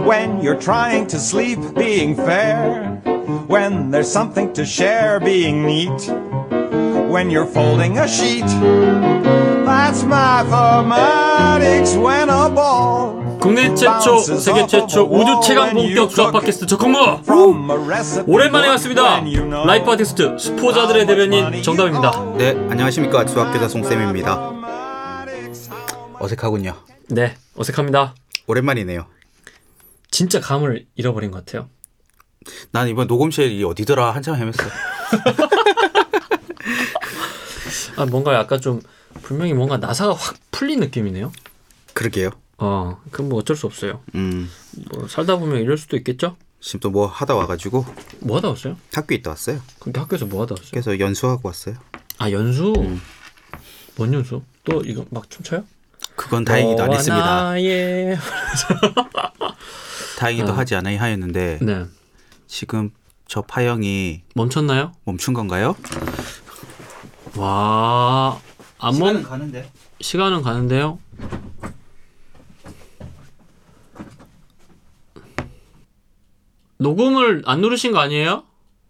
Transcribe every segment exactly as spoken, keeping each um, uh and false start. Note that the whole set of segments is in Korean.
When you're trying to sleep, being fair. When there's something to share, being neat. When you're folding a sheet. That's mathematics when a ball. 국내 최초, 세계 최초 우주 최강 본격 수학 팟캐스트 적항모. 오랜만에 왔습니다. 라이프 아티스트 수포자들의 대변인 정답입니다. 네, 안녕하십니까. 수학교사 송쌤입니다. 어색하군요. 네, 어색합니다. 오랜만이네요. 진짜 감을 잃어버린 것 같아요. 난 이번 녹음실이 어디더라 한참 헤맸어. 아, 뭔가 약간 좀 분명히 뭔가 나사가 확 풀린 느낌이네요. 그러게요. 어, 그럼 뭐 어쩔 수 없어요. 음, 뭐 살다 보면 이럴 수도 있겠죠. 지금 또 뭐 하다 와가지고. 뭐 하다 왔어요? 학교 있다 왔어요. 근데 학교에서 뭐 하다 왔어요? 그래서 연수하고 왔어요. 아, 연수? 음. 뭔 연수? 또 이거 막 춤춰요? 그건 다행히도 안 했습니다. 나의... 다행히도 어. 하지 않아야 하였는데 네. 지금 저 파형이 멈췄나요? 멈춘 건가요? 와, 안 시간은 멈... 가는데. 시간은 가는데요. 녹음을 안 누르신 거 아니에요?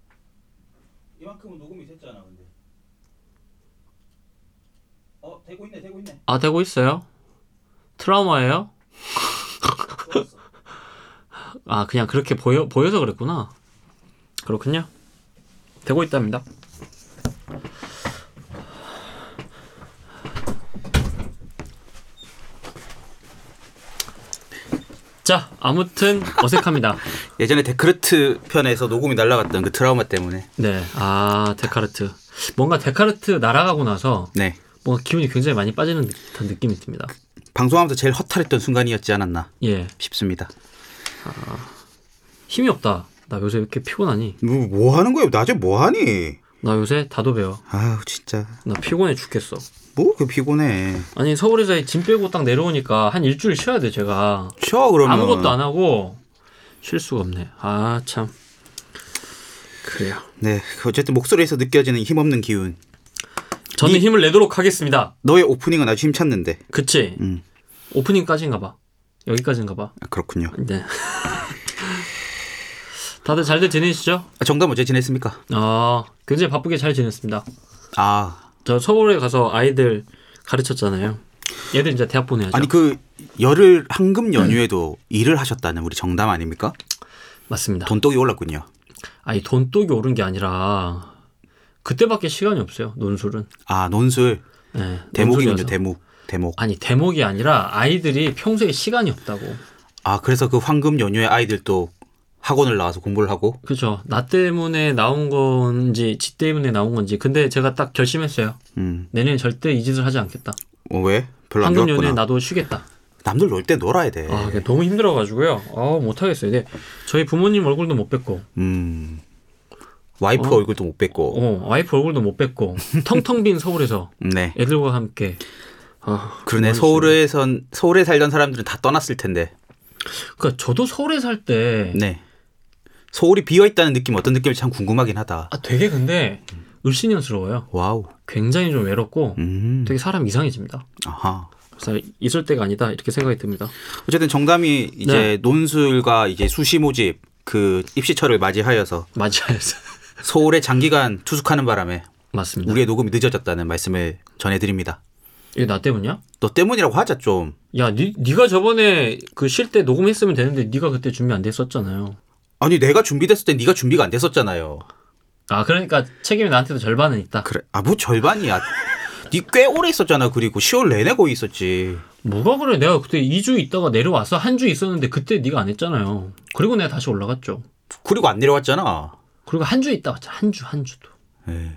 이만큼은 녹음이 됐잖아, 근데. 어, 되고 있네, 되고 있네. 아, 되고 있어요? 트라우마예요? 아, 그냥 그렇게 보여, 보여서 그랬구나. 그렇군요. 되고 있답니다. 자, 아무튼 어색합니다. 예전에 데크르트 편에서 녹음이 날아갔던 그 트라우마 때문에. 네, 아, 데카르트. 뭔가 데카르트 날아가고 나서 네. 뭔가 기분이 굉장히 많이 빠지는 듯한 느낌이 듭니다. 방송하면서 제일 허탈했던 순간이었지 않았나 예, 싶습니다. 힘이 없다. 나 요새 왜 이렇게 피곤하니? 뭐, 뭐 하는 거예요? 낮에 뭐 하니? 나 요새 다도 배워. 아우 진짜. 나 피곤해 죽겠어. 뭐 그 피곤해. 아니, 서울에서 짐 빼고 딱 내려오니까 한 일주일 쉬어야 돼, 제가. 쉬어 그러면. 아무것도 안 하고 쉴 수가 없네. 아, 참. 그래요. 네, 어쨌든 목소리에서 느껴지는 힘없는 기운. 저는 니, 힘을 내도록 하겠습니다. 너의 오프닝은 아주 힘찼는데. 그치? 음. 오프닝까지인가 봐. 여기까지인가 봐. 아, 그렇군요. 네. 다들 잘들 지내시죠? 아, 정답 어제 지냈습니까? 아, 굉장히 바쁘게 잘 지냈습니다. 아, 저 서울에 가서 아이들 가르쳤잖아요. 얘들 이제 대학 보내야죠. 아니 그 열흘 황금 연휴에도 음. 일을 하셨다는 우리 정답 아닙니까? 맞습니다. 돈독이 올랐군요. 아니, 돈독이 오른 게 아니라 그때밖에 시간이 없어요. 논술은. 아, 논술. 네, 대목이군요. 논술이어서. 대목. 대목. 아니, 대목이 아니라 아이들이 평소에 시간이 없다고. 아, 그래서 그 황금 연휴에 아이들도 학원을 나와서 공부를 하고. 그렇죠. 나 때문에 나온 건지 지 때문에 나온 건지. 근데 제가 딱 결심했어요. 음. 내년에 절대 이 짓을 하지 않겠다. 어, 왜? 별로 안 황금 좋았구나. 연휴에 나도 쉬겠다. 남들 놀 때 놀아야 돼. 아, 너무 힘들어가지고요. 아, 못하겠어요. 네. 저희 부모님 얼굴도 못 뵙고. 음. 와이프 어? 얼굴도 못 뵙고. 어, 와이프 얼굴도 못 뵙고. 텅텅 빈 서울에서 네. 애들과 함께. 아, 그러네. 서울에선 서울에 살던 사람들은 다 떠났을 텐데. 그러니까 저도 서울에 살 때. 네. 서울이 비어 있다는 느낌 어떤 느낌인지 참 궁금하긴 하다. 아, 되게 근데 을씨년스러워요. 와우. 굉장히 좀 외롭고 음. 되게 사람 이상해집니다. 아하. 그래서 있을 때가 아니다 이렇게 생각이 듭니다. 어쨌든 정담이 이제 네. 논술과 이제 수시 모집 그 입시철을 맞이하여서 맞아요. 서울에 장기간 투숙하는 바람에 맞습니다. 우리의 녹음이 늦어졌다는 말씀을 전해드립니다. 이게 나 때문이야? 너 때문이라고 하자 좀. 야, 니, 니가 저번에 그 쉴 때 녹음했으면 되는데 니가 그때 준비 안 됐었잖아요. 아니 내가 준비됐을 때 네가 준비가 안 됐었잖아요. 아, 그러니까 책임이 나한테도 절반은 있다. 그래. 아, 뭐 절반이야. 니 꽤 오래 있었잖아. 그리고 시월 내내 거기 있었지. 뭐가 그래? 내가 그때 이 주 있다가 내려와서 한 주 있었는데 그때 네가 안 했잖아요. 그리고 내가 다시 올라갔죠. 그리고 안 내려왔잖아. 그리고 한 주 있다 왔죠. 한 주, 한 주도. 에이.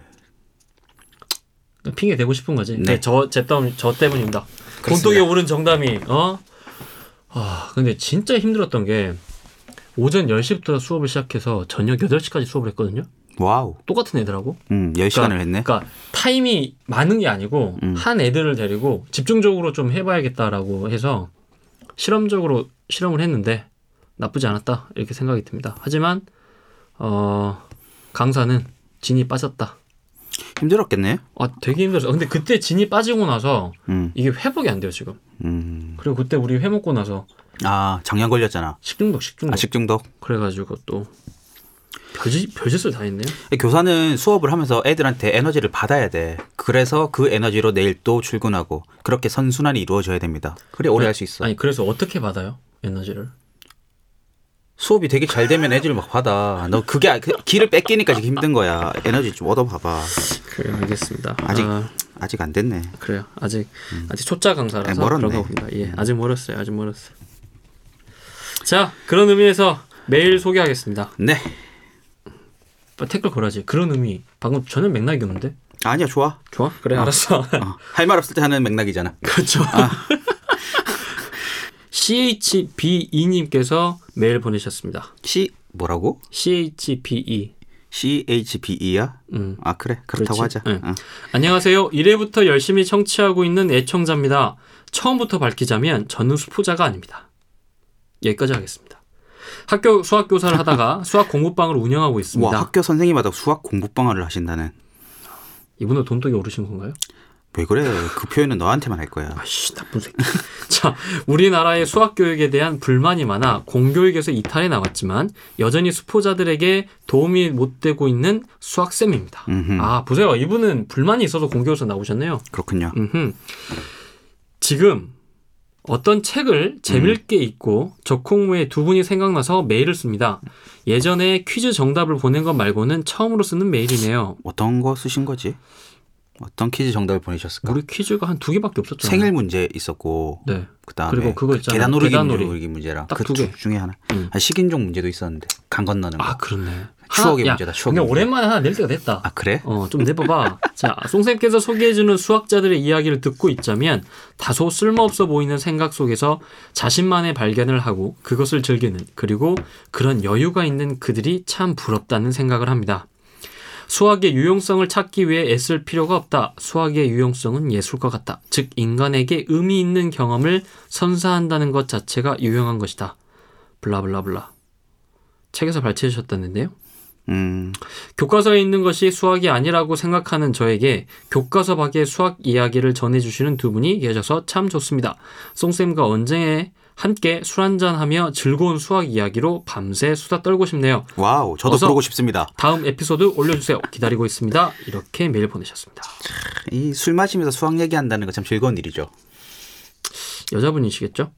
핑계 대고 싶은 거지. 네. 네, 저, 제 때문, 저 때문입니다. 돈독에 오른 정담이, 어? 아, 근데 진짜 힘들었던 게 오전 열 시부터 수업을 시작해서 저녁 여덟 시까지 수업을 했거든요. 와우. 똑같은 애들하고. 음, 열 시간을 그러니까, 했네. 그러니까 타임이 많은 게 아니고 음. 한 애들을 데리고 집중적으로 좀 해봐야겠다라고 해서 실험적으로 실험을 했는데 나쁘지 않았다 이렇게 생각이 듭니다. 하지만 어, 강사는 진이 빠졌다. 힘들었겠네. 아, 되게 힘들었어. 근데 그때 진이 빠지고 나서 음. 이게 회복이 안 돼요 지금. 음. 그리고 그때 우리 회 먹고 나서 아 작년 걸렸잖아. 식중독, 식중독. 아 식중독. 그래가지고 또 별짓, 별짓을 다 했네요. 교사는 수업을 하면서 애들한테 에너지를 받아야 돼. 그래서 그 에너지로 내일 또 출근하고 그렇게 선순환이 이루어져야 됩니다. 그래 오래 할 수 있어. 아니 그래서 어떻게 받아요? 에너지를? 수업이 되게 잘 되면 애들 막 받아. 너 그게 그 길을 뺏기니까 지금 힘든 거야. 에너지 좀 얻어봐봐. 그래 알겠습니다. 아직 아, 아직 안 됐네. 그래요. 아직 음. 아직 초짜 강사라서 아니, 멀었네. 그런가 봅니다. 예, 아직 멀었어요. 아직 멀었어요. 자 그런 의미에서 메일 소개하겠습니다. 네. 댓글 걸어야지. 그런 의미. 방금 전혀 맥락이 없는데. 아니야 좋아. 좋아? 그래 어, 알았어. 어. 할 말 없을 때 하는 맥락이잖아. 그렇죠. 아. 씨에이치비이님께서 메일 보내셨습니다. C 뭐라고? 씨에이치비이. 씨에이치비이야? 음. 아 그래 그렇다고 그렇지? 하자. 네. 어. 안녕하세요. 일 회부터 열심히 청취하고 있는 애청자입니다. 처음부터 밝히자면 저는 수포자가 아닙니다. 여기까지 하겠습니다. 학교 수학교사를 하다가 수학 공부방을 운영하고 있습니다. 와 학교 선생님마다 수학 공부방을 하신다는. 이분은 돈독이 오르신 건가요? 왜 그래? 그 표현은 너한테만 할 거야. 아씨 나쁜 새끼. 자, 우리나라의 수학 교육에 대한 불만이 많아 공교육에서 이탈해 나왔지만 여전히 수포자들에게 도움이 못 되고 있는 수학쌤입니다. 음흠. 아 보세요. 이분은 불만이 있어서 공교에서 나오셨네요. 그렇군요. 음흠. 지금 어떤 책을 재밌게 음. 읽고 적콩 후에 두 분이 생각나서 메일을 씁니다. 예전에 퀴즈 정답을 보낸 것 말고는 처음으로 쓰는 메일이네요. 어떤 거 쓰신 거지? 어떤 퀴즈 정답을 보내셨을까? 우리 퀴즈가 한 두 개밖에 없었잖아요. 생일 문제 있었고, 네. 그다음에 그리고 그거 있잖아요. 계단 오르기 계단오르기. 문제, 문제랑 딱 그 두 개. 중에 하나. 음. 아, 식인종 문제도 있었는데 강 건너는 거. 아 그렇네. 추억의 하나, 문제다. 야, 추억의 그냥 문제. 오랜만에 하나 낼 때가 됐다. 아 그래? 어, 좀 내봐봐. 자, 송쌤께서 소개해주는 수학자들의 이야기를 듣고 있자면 다소 쓸모없어 보이는 생각 속에서 자신만의 발견을 하고 그것을 즐기는 그리고 그런 여유가 있는 그들이 참 부럽다는 생각을 합니다. 수학의 유용성을 찾기 위해 애쓸 필요가 없다. 수학의 유용성은 예술과 같다. 즉 인간에게 의미 있는 경험을 선사한다는 것 자체가 유용한 것이다. 블라블라블라. 책에서 발췌해 주셨다는데요. 음. 교과서에 있는 것이 수학이 아니라고 생각하는 저에게 교과서 밖의 수학 이야기를 전해주시는 두 분이 계셔서 참 좋습니다. 송쌤과 언제 함께 술 한잔하며 즐거운 수학 이야기로 밤새 수다 떨고 싶네요. 와우, 저도 그러고 싶습니다. 다음 에피소드 올려주세요. 기다리고 있습니다. 이렇게 메일 보내셨습니다. 이 술 마시면서 수학 얘기한다는 거 참 즐거운 일이죠. 여자분이시겠죠?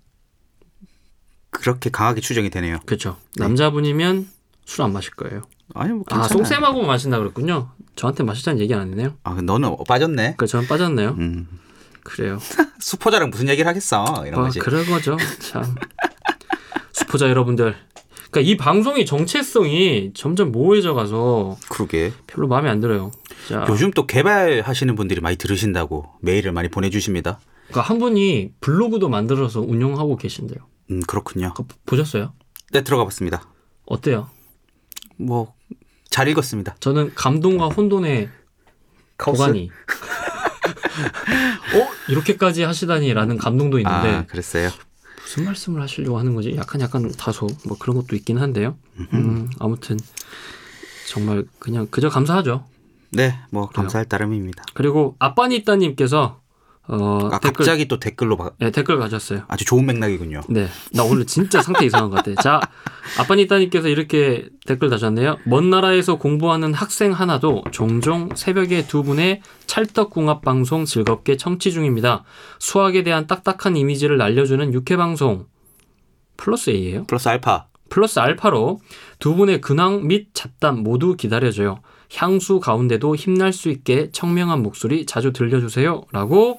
그렇게 강하게 추정이 되네요. 그렇죠. 남자분이면 술 안 마실 거예요. 아니 뭐 아, 송쌤하고 마신다 그랬군요. 저한테 마시자는 얘기는 아니네요. 아, 너는 빠졌네. 그 저는 빠졌네요. 음. 그래요. 수포자랑 무슨 얘기를 하겠어? 이런 아, 거지. 그런 거죠. 참. 수포자 여러분들. 그러니까 이 방송이 정체성이 점점 모호해져 가서 그러게. 별로 마음에 안 들어요. 자. 요즘 또 개발하시는 분들이 많이 들으신다고 메일을 많이 보내주십니다. 그러니까 한 분이 블로그도 만들어서 운영하고 계신데요. 음, 그렇군요. 그거 보셨어요? 네, 들어가 봤습니다. 어때요? 뭐 잘 읽었습니다. 저는 감동과 혼돈의 고간이 어? 이렇게까지 하시다니라는 감동도 있는데 아, 그랬어요? 무슨 말씀을 하시려고 하는 거지? 약간 약간 다소 뭐 그런 것도 있긴 한데요. 음, 아무튼 정말 그냥 그저 감사하죠. 네, 뭐 그래요. 감사할 따름입니다. 그리고 아빠니따님께서 어, 아, 댓글, 갑자기 또 댓글로 바... 네, 댓글 가졌어요. 아주 좋은 맥락이군요. 네, 나 오늘 진짜 상태 이상한 것 같아. 자, 아빠니따님께서 이렇게 댓글 다셨네요. 먼 나라에서 공부하는 학생 하나도 종종 새벽에 두 분의 찰떡궁합 방송 즐겁게 청취 중입니다. 수학에 대한 딱딱한 이미지를 날려주는 육회 방송 플러스 A예요? 플러스 알파. 플러스 알파로 두 분의 근황 및 잡담 모두 기다려줘요. 향수 가운데도 힘날 수 있게 청명한 목소리 자주 들려주세요. 라고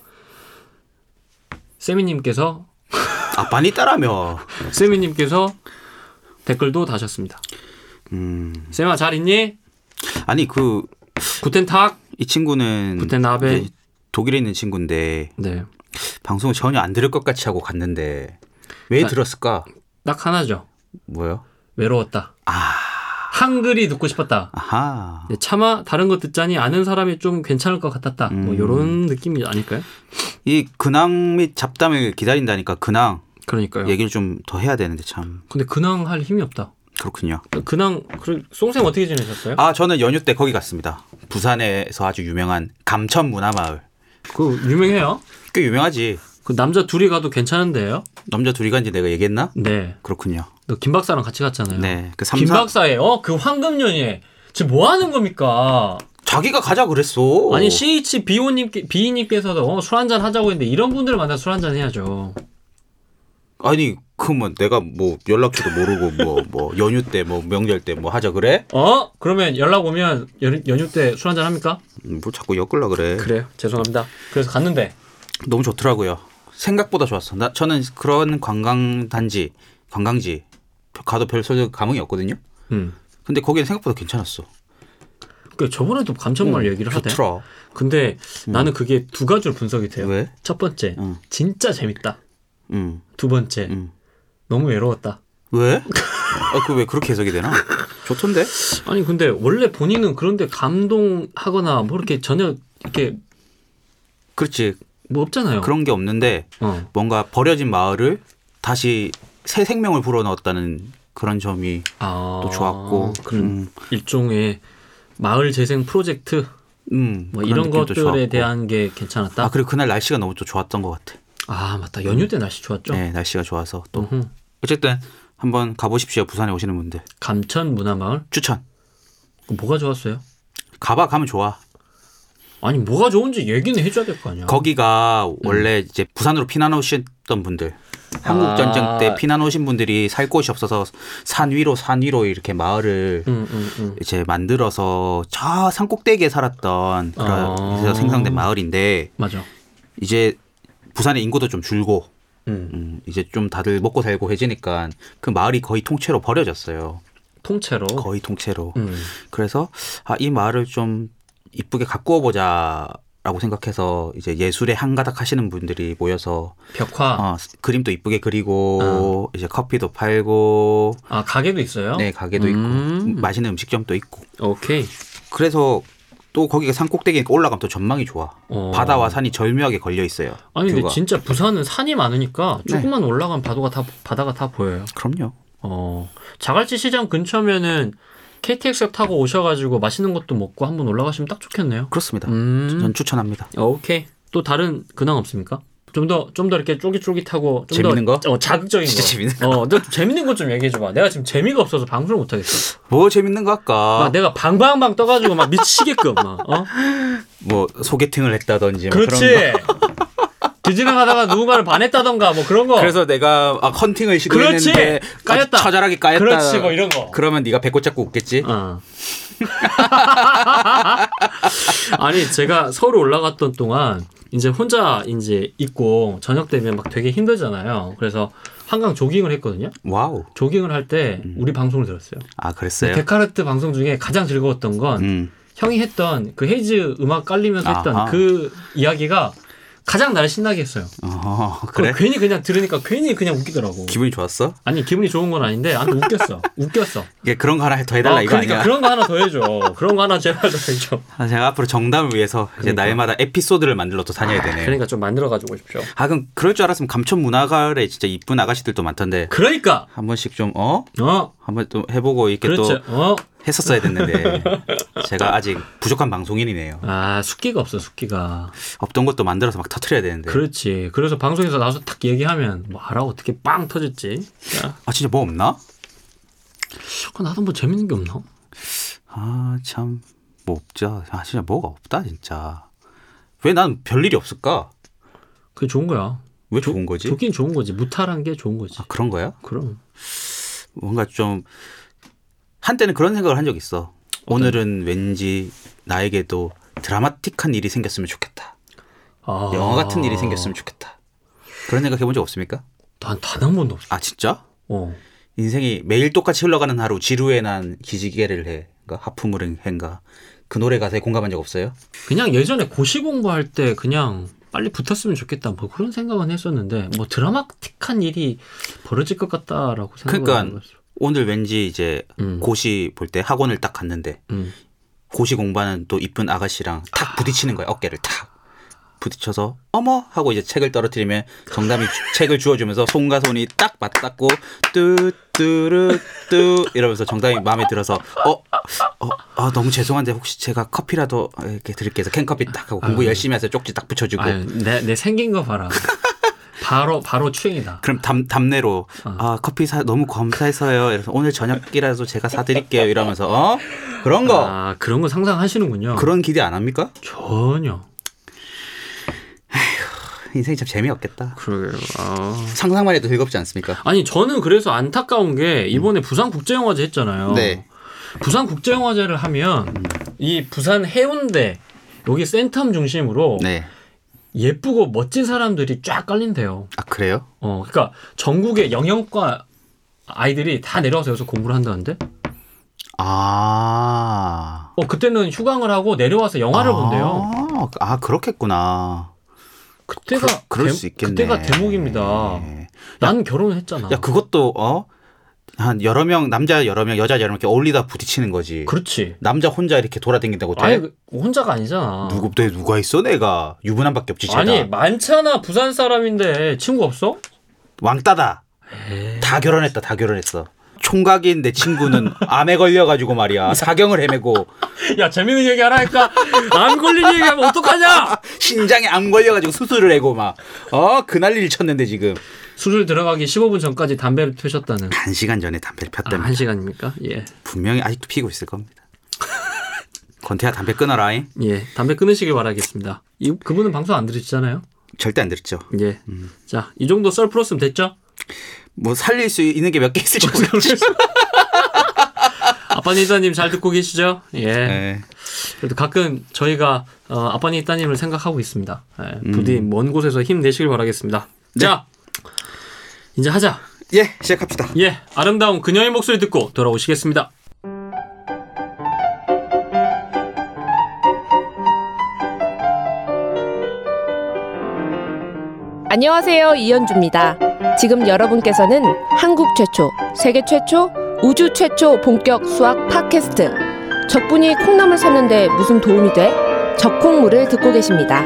세미님께서 아빠니 따라며 세미님께서 댓글도 다셨습니다. 음. 세마 잘 있니? 아니 그 구텐탁 이 친구는 구텐나베 독일에 있는 친구인데 네. 방송을 전혀 안 들을 것 같이 하고 갔는데 왜 나, 들었을까? 딱 하나죠. 뭐요? 외로웠다. 아. 한글이 듣고 싶었다. 아하. 네, 차마 다른 거 듣자니 아는 사람이 좀 괜찮을 것 같았다. 음. 뭐 이런 느낌이 아닐까요? 이 근황 및 잡담을 기다린다니까 근황. 그러니까요. 얘기를 좀 더 해야 되는데 참. 근데 근황 할 힘이 없다. 그렇군요. 근황, 송생 어떻게 지내셨어요? 아, 저는 연휴 때 거기 갔습니다. 부산에서 아주 유명한 감천 문화마을. 그 유명해요? 꽤 유명하지. 그 남자 둘이 가도 괜찮은데요? 남자 둘이 간지 내가 얘기했나? 네. 그렇군요. 너 김 박사랑 같이 갔잖아요. 네. 그 삼, 김 사... 박사의 어? 그 황금연예 지금 뭐 하는 겁니까? 자기가 가자 그랬어. 아니 씨에이치 비오님 비이님께서도 어, 술 한잔 하자고 했는데 이런 분들을 만나 술 한잔 해야죠. 아니 그러면 내가 뭐 연락처도 모르고 뭐 뭐 연휴 때 뭐 명절 때 뭐 하자 그래? 어? 그러면 연락 오면 연, 연휴 때 술 한잔 합니까? 음, 뭐 자꾸 엮으려 그래. 그래요. 죄송합니다. 그래서 갔는데 너무 좋더라고요. 생각보다 좋았어. 나 저는 그런 관광 단지, 관광지 가도 별 소리 감흥이 없거든요. 음. 근데 거기는 생각보다 괜찮았어. 그 저번에도 감천말 응, 얘기를 하대. 좋더라. 근데 응. 나는 그게 두 가지로 분석이 돼요. 왜? 첫 번째, 응. 진짜 재밌다. 응. 두 번째, 응. 너무 외로웠다. 왜? 아, 그 왜 그렇게 해석이 되나? 좋던데? 아니 근데 원래 본인은 그런데 감동하거나 뭐 이렇게 전혀 이렇게 그렇지. 뭐 없잖아요. 그런 게 없는데 어. 뭔가 버려진 마을을 다시 새 생명을 불어넣었다는 그런 점이 아, 또 좋았고 그런 음. 일종의 마을 재생 프로젝트 음, 뭐 그런 이런 느낌도 것들에 좋았고. 대한 게 괜찮았다. 아 그리고 그날 날씨가 너무 또 좋았던 것 같아. 아 맞다. 연휴 때 날씨 좋았죠. 네, 날씨가 좋아서 또 음흠. 어쨌든 한번 가보십시오. 부산에 오시는 분들 감천 문화마을 추천. 뭐가 좋았어요? 가봐 가면 좋아. 아니 뭐가 좋은지 얘기는 해줘야 될 거 아니야. 거기가 원래 이제 부산으로 피난 오셨던 분들, 한국 아. 전쟁 때 피난 오신 분들이 살 곳이 없어서 산 위로 산 위로 이렇게 마을을 음, 음, 음. 이제 만들어서 저 산 꼭대기에 살았던 그런 아. 그래서 생성된 마을인데 맞아. 이제 부산의 인구도 좀 줄고 음. 음, 이제 좀 다들 먹고 살고 해지니까 그 마을이 거의 통째로 버려졌어요. 통째로. 거의 통째로. 음. 그래서 아, 이 마을을 좀 이쁘게 가꾸어 보자라고 생각해서 이제 예술에 한가닥 하시는 분들이 모여서 벽화. 어, 그림도 이쁘게 그리고 이제 커피도 팔고 아 가게도 있어요? 네 가게도 음. 있고 맛있는 음식점도 있고 오케이. 그래서 또 거기가 산 꼭대기에 올라가면 또 전망이 좋아. 어. 바다와 산이 절묘하게 걸려 있어요. 아니 근데 뷰가. 진짜 부산은 산이 많으니까 네. 조금만 올라가면 바다가 다 바다가 다 보여요. 그럼요. 어 자갈치 시장 근처면은 케이티엑스 타고 오셔가지고 맛있는 것도 먹고 한번 올라가시면 딱 좋겠네요. 그렇습니다. 음. 전 추천합니다. 오케이. 또 다른 근황 없습니까? 좀 더 좀 더 이렇게 쫄깃쫄깃하고 좀 재밌는 더, 거? 어, 자극적인 진짜 거. 재밌는 거? 어, 너 재밌는 거 좀 얘기해 줘봐. 내가 지금 재미가 없어서 방송을 못 하겠어. 뭐 재밌는 거 할까? 막 내가 방방방 떠가지고 막 미치게끔 막. 어? 뭐 소개팅을 했다든지 뭐 그렇지. 그런 거. 뒤지나가다가 누군가를 반했다던가 뭐 그런 거. 그래서 내가 아, 헌팅을 그렇지. 시도했는데 까였다. 처절하게 까였다. 그렇지 뭐 이런 거. 그러면 네가 배꼽 잡고 웃겠지. 어. 아니 제가 서울 올라갔던 동안 이제 혼자 이제 있고 저녁 되면 막 되게 힘들잖아요. 그래서 한강 조깅을 했거든요. 와우. 조깅을 할 때 우리 방송을 들었어요. 아 그랬어요. 데카르트 방송 중에 가장 즐거웠던 건 음. 형이 했던 그 헤이즈 음악 깔리면서 했던 아하. 그 이야기가 가장 나를 신나게 했어요. 어, 그래? 그래? 괜히 그냥 들으니까 괜히 그냥 웃기더라고. 기분이 좋았어? 아니 기분이 좋은 건 아닌데 아무튼 웃겼어. 웃겼어. 이게 그런 거 하나 더 해달라 어, 이거 그러니까 아니야? 그런 거 하나 더 해줘. 그런 거 하나 제발 더 해줘. 아, 제가 앞으로 정담을 위해서 이제 그러니까. 날마다 에피소드를 만들러 또 다녀야 되네요. 그러니까 좀 만들어 가지고 오십시오. 아 그럼 그럴 줄 알았으면 감천 문화가을에 진짜 이쁜 아가씨들도 많던데 그러니까 한 번씩 좀 어? 어 한번 또 해보고 이렇게 그렇죠. 또 어. 했었어야 됐는데 제가 아직 부족한 방송인이네요. 아 숙기가 없어 숙기가. 없던 것도 만들어서 막 터트려야 되는데. 그렇지. 그래서 방송에서 나와서 딱 얘기하면 뭐 알아 어떻게 빵 터졌지. 야. 아 진짜 뭐 없나? 아, 나도 뭐 재밌는 게 없나? 아 참 뭐 없죠. 아 진짜 뭐가 없다 진짜. 왜 난 별일이 없을까? 그게 좋은 거야. 왜 좋은 거지? 좋긴 좋은 거지. 무탈한 게 좋은 거지. 아 그런 거야? 그럼. 뭔가 좀 한때는 그런 생각을 한 적 있어. 오늘은 왠지 나에게도 드라마틱한 일이 생겼으면 좋겠다. 아. 영화 같은 일이 생겼으면 좋겠다. 그런 생각 해본 적 없습니까? 난 단 한 번도 없어. 아 진짜? 어. 인생이 매일 똑같이 흘러가는 하루 지루해 난 기지개를 해. 그러니까 하프무릉 해인가. 그 노래 가사에 공감한 적 없어요? 그냥 예전에 고시 공부할 때 그냥 빨리 붙었으면 좋겠다 뭐 그런 생각은 했었는데 뭐 드라마틱한 일이 벌어질 것 같다라고 생각을 그러니까 안 해봤어. 오늘 왠지 이제 음. 고시 볼 때 학원을 딱 갔는데 음. 고시 공부하는 또 이쁜 아가씨랑 탁 부딪히는 거야. 어깨를 탁 부딪혀서 어머 하고 이제 책을 떨어뜨리면 정답이 주- 책을 주워주면서 손과 손이 딱 맞닿고 뚜뚜루뚜 이러면서 정답이 마음에 들어서 어, 어, 아, 너무 죄송한데 혹시 제가 커피라도 이렇게 드릴게요 해서 캔커피 딱 하고 공부 아유. 열심히 해서 쪽지 딱 붙여주고 아유, 내, 내 생긴 거 봐라. 바로 바로 추행이다. 그럼 담, 담내로 어. 아 커피 사, 너무 감사해서요. 이래서 오늘 저녁이라도 제가 사드릴게요. 이러면서 어 그런 거 아 그런 거 상상하시는군요. 그런 기대 안 합니까? 전혀. 인생이 참 재미없겠다. 그러게요. 아. 상상만 해도 즐겁지 않습니까? 아니 저는 그래서 안타까운 게 이번에 부산 국제영화제 했잖아요. 네. 부산 국제영화제를 하면 음. 이 부산 해운대 여기 센텀 중심으로 네. 예쁘고 멋진 사람들이 쫙 깔린대요. 아 그래요? 어, 그러니까 전국의 영영과 아이들이 다 내려와서 여기서 공부를 한다는데? 아. 어, 그때는 휴강을 하고 내려와서 영화를 아, 본대요. 아 그렇겠구나. 그때가 그, 그럴 대, 수 있겠네. 그때가 대목입니다. 난 결혼을 했잖아. 야 그것도 어? 한 여러 명 남자 여러 명 여자 여러 명 이렇게 어울리다 부딪히는 거지. 그렇지. 남자 혼자 이렇게 돌아다닌다고 돼? 아니 그 혼자가 아니잖아. 누구 내 누가 있어 내가 유부남밖에 없지. 아니 제가. 많잖아. 부산 사람인데 친구 없어? 왕따다. 에이. 다 결혼했다. 다 결혼했어. 총각인 내 친구는 암에 걸려가지고 말이야 사경을 헤매고 야 재밌는 얘기 하나 할까? 암 걸린 얘기하면 어떡하냐? 신장에 암 걸려가지고 수술을 해고 막 어 그 난리를 쳤는데 지금 수술 들어가기 십오 분 전까지 담배를 피셨다는. 한 시간 전에 담배를 아, 폈답니다. 한 시간입니까? 예. 분명히 아직도 피고 있을 겁니다. 권태야 담배 끊어라잉. 예. 담배 끊으시길 바라겠습니다. 이 그분은 방송 안 들으시잖아요. 절대 안 들었죠. 예. 음. 자, 이 정도 썰 풀었으면 됐죠? 뭐 살릴 수 있는 게 몇 개 있을지 모르겠지. 아빠니 이따님 잘 듣고 계시죠? 예. 네. 그래도 가끔 저희가 어, 아빠니 이따님을 생각하고 있습니다. 예. 부디 음. 먼 곳에서 힘내시길 바라겠습니다. 네. 자, 이제 하자. 예, 시작합시다. 예, 아름다운 그녀의 목소리 듣고 돌아오시겠습니다. 안녕하세요. 이현주입니다. 지금 여러분께서는 한국 최초, 세계 최초, 우주 최초 본격 수학 팟캐스트 적분이 콩나물 샀는데 무슨 도움이 돼? 적콩물을 듣고 계십니다.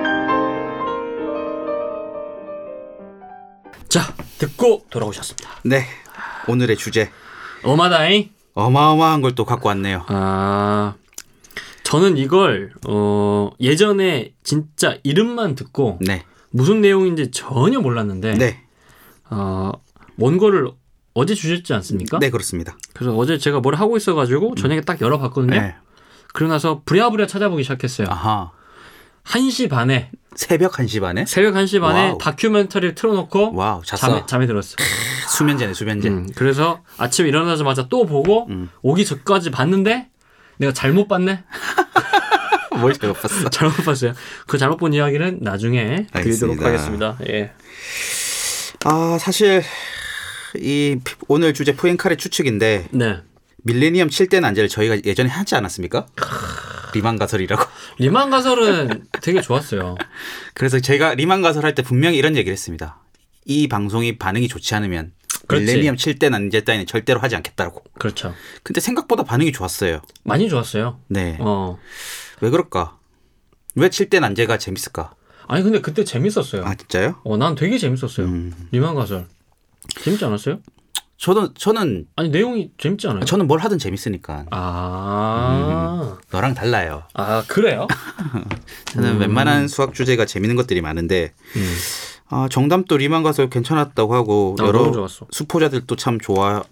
자, 듣고 돌아오셨습니다. 네, 오늘의 주제 어마다잉. 어마어마한 걸 또 갖고 왔네요. 아, 저는 이걸 어, 예전에 진짜 이름만 듣고 네. 무슨 내용인지 전혀 몰랐는데 네. 어, 원고를 어제 주셨지 않습니까? 네, 그렇습니다. 그래서 어제 제가 뭘 하고 있어가지고 저녁에 딱 열어봤거든요. 네. 그러고 나서 부랴부랴 찾아보기 시작했어요. 아하. 한 시 반에 새벽 한 시 반에? 새벽 한 시 반에 와우. 다큐멘터리를 틀어놓고 와우, 잤어. 잠에, 잠에 들었어. 수면제네, 수면제. 음, 그래서 아침에 일어나자마자 또 보고 음. 오기 전까지 봤는데 내가 잘못 봤네? 뭘 잘못 봤어? 잘못 봤어요. 그 잘못 본 이야기는 나중에 드리도록 하겠습니다. 예. 아, 사실 이 오늘 주제 포인칼의 추측인데 네. 밀레니엄 칠 대 난제를 저희가 예전에 하지 않았습니까? 리만 가설이라고. 리만 가설은 되게 좋았어요. 그래서 제가 리만 가설 할 때 분명히 이런 얘기를 했습니다. 이 방송이 반응이 좋지 않으면 그렇지. 밀레니엄 칠 대 난제 따위는 절대로 하지 않겠다고. 그렇죠. 근데 생각보다 반응이 좋았어요. 많이 좋았어요. 네. 어. 왜 그럴까? 왜 칠 대 난제가 재밌을까? 아니 근데 그때 재밌었어요. 아 진짜요? 어, 난 되게 재밌었어요. 음. 리만 가설. 재밌지 않았어요? 저는 저는 아니 내용이 재밌지 않아요? 저는 뭘 하든 재밌으니까. 아. 음, 너랑 달라요. 아 그래요? 저는 음. 웬만한 수학 주제가 재밌는 것들이 많은데 음. 아, 정답도 리만 가설 괜찮았다고 하고 아, 여러 수포자들도 참 좋아서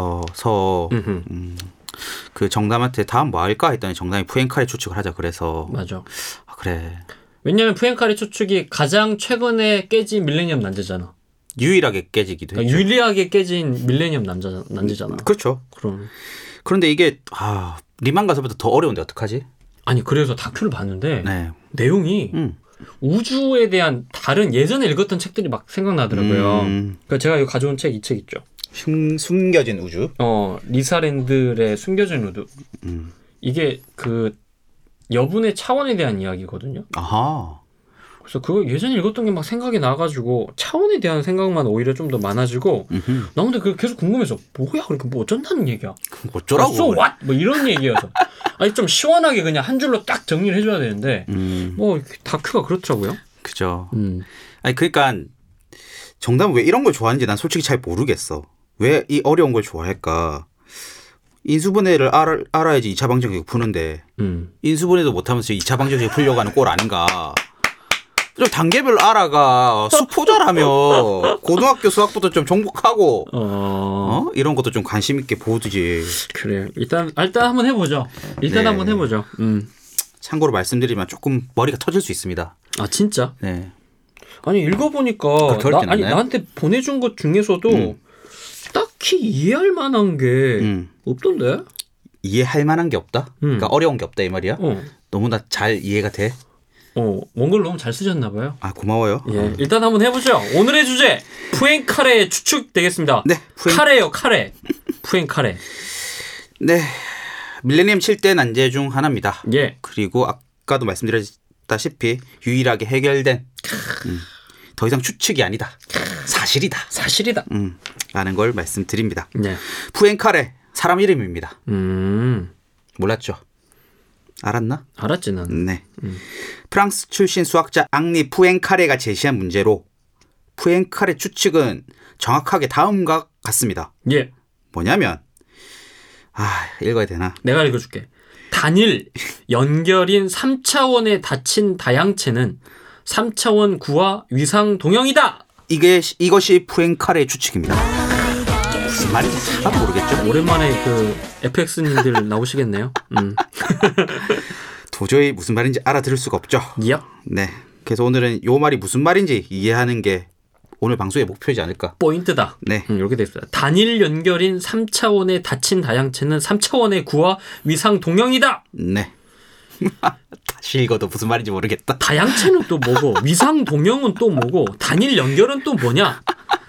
음, 그 정답한테 다음 뭐 할까 했더니 정답이 푸엔카레 추측을 하자 그래서 맞아. 아, 그래. 왜냐면 푸엔카레 추측이 가장 최근에 깨진 밀레니엄 난제잖아. 유일하게 깨지기도 그러니까 했죠. 유일하게 깨진 밀레니엄 난자, 난제잖아. 그렇죠. 그럼. 그런데 이게 아, 리만 가설보다 더 어려운데 어떡하지? 아니 그래서 다큐를 봤는데 네. 내용이 음. 우주에 대한 다른 예전에 읽었던 책들이 막 생각나더라고요. 음. 그러니까 제가 이거 가져온 책 이 책 있죠. 숨, 숨겨진 우주. 어 리사 랜들의 숨겨진 우주. 음. 이게 그 여분의 차원에 대한 이야기거든요. 아하. 그래서 그거 예전에 읽었던 게 막 생각이 나가지고 차원에 대한 생각만 오히려 좀 더 많아지고 음흠. 나 근데 그 계속 궁금해서 뭐야 그렇게 뭐 어쩐다는 얘기야. 어쩌라고. So what? 뭐 이런 얘기여서 아니 좀 시원하게 그냥 한 줄로 딱 정리를 해줘야 되는데 음. 뭐 다큐가 그렇더라고요. 그죠. 음. 아니 그러니까 정답은 왜 이런 걸 좋아하는지 난 솔직히 잘 모르겠어. 왜 이 어려운 걸 좋아할까? 인수분해를 알아, 알아야지 이 차 방정식 푸는데 음. 인수분해도 못하면서 이 차 방정식 풀려고 하는 꼴 아닌가. 좀 단계별 알아가 수포자라며 고등학교 수학부터 좀 정복하고 어... 어? 이런 것도 좀 관심 있게 보듯이. 그래요. 일단 일단 한번 해보죠. 일단 네. 한번 해보죠. 음. 참고로 말씀드리면 조금 머리가 터질 수 있습니다. 아 진짜? 네. 아니 읽어보니까 나, 아니 않나요? 나한테 보내준 것 중에서도 음. 딱히 이해할 만한 게 음. 없던데? 이해할 만한 게 없다? 음. 그러니까 어려운 게 없다 이 말이야? 어. 너무나 잘 이해가 돼? 어, 원고를 너무 잘 쓰셨나 봐요. 아 고마워요. 예, 어. 일단 한번 해보죠. 오늘의 주제 푸엔카레 추측 되겠습니다. 네, 푸엔- 카레요, 카레. 푸엔카레. 네. 밀레니엄 칠 대 난제 중 하나입니다. 예. 그리고 아까도 말씀드렸다시피 유일하게 해결된 음, 더 이상 추측이 아니다. 사실이다. 사실이다. 음, 라는 걸 말씀드립니다. 네. 푸엔카레 사람 이름입니다. 음, 몰랐죠? 알았나? 알았지 난. 네. 프랑스 출신 수학자 앙리 푸엔카레가 제시한 문제로 푸엔카레 추측은 정확하게 다음과 같습니다. 예. 뭐냐면 아 읽어야 되나? 내가 읽어줄게. 단일 연결인 삼 차원의 닫힌 다양체는 삼 차원 구와 위상 동형이다. 이게 이것이 푸엔카레 추측입니다. 무슨 말인지 하나도 모르겠죠? 오랜만에 그 에프엑스님들 나오시겠네요. 음. 도저히 무슨 말인지 알아들을 수가 없죠. 야. 네. 그래서 오늘은 요 말이 무슨 말인지 이해하는 게 오늘 방송의 목표이지 않을까. 포인트다. 네. 음, 이렇게 됐습니다. 단일 연결인 삼 차원의 닫힌 다양체는 삼 차원의 구와 위상 동형이다. 네. 다시 읽어도 무슨 말인지 모르겠다. 다양체는 또 뭐고 위상 동형은 또 뭐고 단일 연결은 또 뭐냐?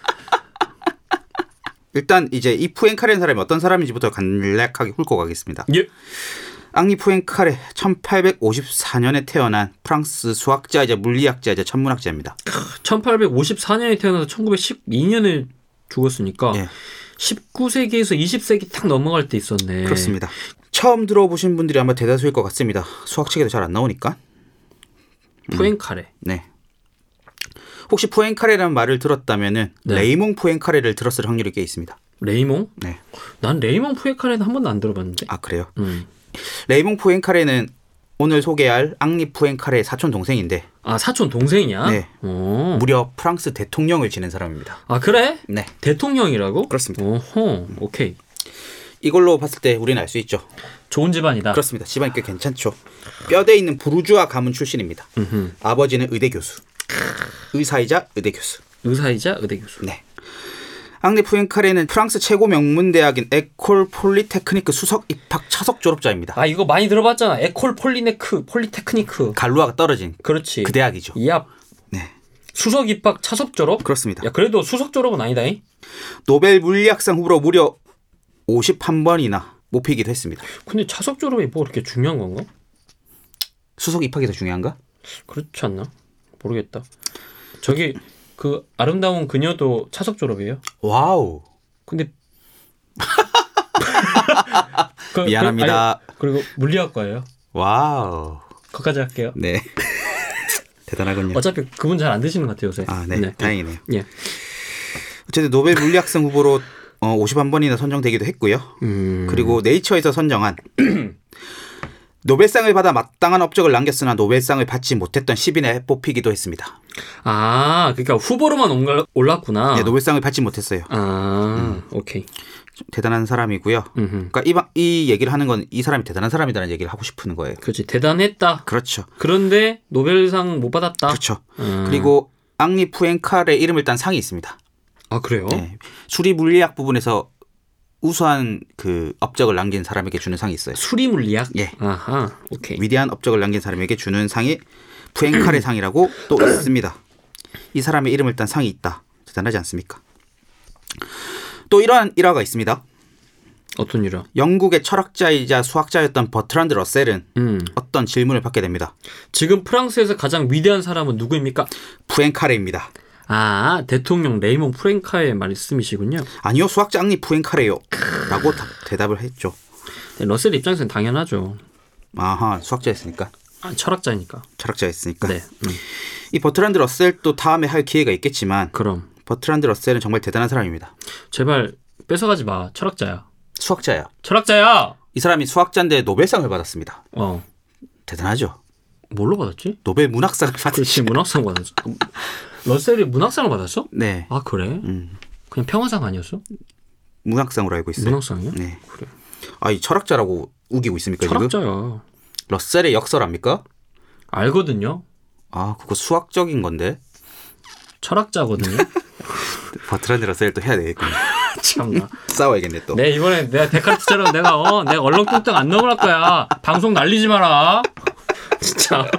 일단 이제 이 푸엔카레는 사람이 어떤 사람인지부터 간략하게 훑고 가겠습니다. 예. 앙리 푸엔카레 천팔백오십사 년에 태어난 프랑스 수학자이자 물리학자이자 천문학자입니다. 천팔백오십사 년에 태어나서 천구백십이 년에 죽었으니까 예. 십구 세기에서 이십 세기 딱 넘어갈 때 있었네. 그렇습니다. 처음 들어보신 분들이 아마 대다수일 것 같습니다. 수학책에도 잘 안 나오니까. 푸엔카레. 네. 혹시 푸엔카레라는 말을 들었다면은 네. 레이몽 푸엔카레를 들었을 확률이 꽤 있습니다. 레이몽? 네. 난 레이몽 푸엔카레는 한 번도 안 들어봤는데. 아 그래요? 음. 레이몽 푸엔카레는 오늘 소개할 앙리 푸엔카레의 사촌 동생인데 아 사촌 동생이야? 네. 오. 무려 프랑스 대통령을 지낸 사람입니다. 아 그래? 네. 대통령이라고? 그렇습니다. 오호. 오케이. 이걸로 봤을 때 우리는 알 수 있죠. 좋은 집안이다. 그렇습니다. 집안이 꽤 괜찮죠. 뼈대 있는 부르주아 가문 출신입니다. 음흠. 아버지는 의대 교수. 의사이자 의대 교수. 의사이자 의대 교수. 네. 앙리 푸엔카레는 프랑스 최고 명문 대학인 에콜 폴리테크니크 수석 입학 차석 졸업자입니다. 아 이거 많이 들어봤잖아. 에콜 폴리네크 폴리테크니크. 갈루아가 떨어진 그렇지. 그 대학이죠. 야 네. 수석 입학 차석 졸업? 그렇습니다. 야 그래도 수석 졸업은 아니다잉. 노벨 물리학상 후보로 무려 오십일 번이나 뽑히기도 했습니다. 근데 차석 졸업이 뭐 그렇게 중요한 건가? 수석 입학이 더 중요한가? 그렇지 않나? 모르겠다. 저기 그 아름다운 그녀도 차석 졸업이에요? 와우. 근데 그, 미안합니다. 그, 아니, 그리고 물리학과예요. 와우. 거기까지 할게요. 네. 대단하군요. 어차피 그분 잘 안 드시는 것 같아요 요새. 아, 네. 다행이네요. 예. 어쨌든 노벨 물리학상 후보로 어, 오십일 번이나 선정되기도 했고요. 음. 그리고 네이처에서 선정한 노벨상을 받아 마땅한 업적을 남겼으나 노벨상을 받지 못했던 십 인에 뽑히기도 했습니다. 아, 그러니까 후보로만 올라- 올랐구나. 네, 노벨상을 받지 못했어요. 아, 오케이. 좀 대단한 사람이고요. 음흠. 그러니까 이, 방- 이 얘기를 하는 건 이 사람이 대단한 사람이라는 얘기를 하고 싶은 거예요. 그렇지. 대단했다. 그렇죠. 그런데 노벨상 못 받았다. 그렇죠. 음. 그리고 앙리 푸엔카레 이름을 딴 상이 있습니다. 아, 그래요? 네. 수리 물리학 부분에서 우수한 그 업적을 남긴 사람에게 주는 상이 있어요. 수리 물리학? 예. 아하. 오케이. 위대한 업적을 남긴 사람에게 주는 상이 푸엔카레 상이라고 또 있습니다. 이 사람의 이름을 딴 상이 있다. 대단하지 않습니까? 또 이러한 일화가 있습니다. 어떤 일화? 영국의 철학자이자 수학자였던 버트란드 러셀은 음. 어떤 질문을 받게 됩니다. 지금 프랑스에서 가장 위대한 사람은 누구입니까? 푸엔카레입니다. 아, 대통령 레이몽 프랭카의 말씀이시군요. 아니요, 수학자 앙리 푸엔카레요. 라고 다- 대답을 했죠. 네, 러셀 입장에서는 당연하죠. 아하, 수학자였으니까. 아, 철학자니까. 철학자였으니까. 네. 음. 이 버트란드 러셀도 다음에 할 기회가 있겠지만 그럼 버트란드 러셀은 정말 대단한 사람입니다. 제발 뺏어가지 마. 철학자야. 수학자야. 철학자야. 이 사람이 수학자인데 노벨상을 받았습니다. 어. 대단하죠. 뭘로 받았지? 노벨 문학상을 그렇지, 받으신. 문학상 받았어. 러셀이 문학상을 받았어? 네. 아 그래? 음. 그냥 평화상 아니었어? 문학상으로 알고 있어요. 문학상이요? 네. 그래. 아, 이 철학자라고 우기고 있습니까 지금? 철학자야. 러셀의 역설합니까? 알거든요. 아, 그거 수학적인 건데. 철학자거든요. 버트란드 러셀 또 해야 되겠군요. 참나. 싸워야겠네 또. 네 이번에 내가 데카르트처럼 내가 어 내가 얼렁뚱땅 안 넘어갈 거야. 방송 날리지 마라. 진짜.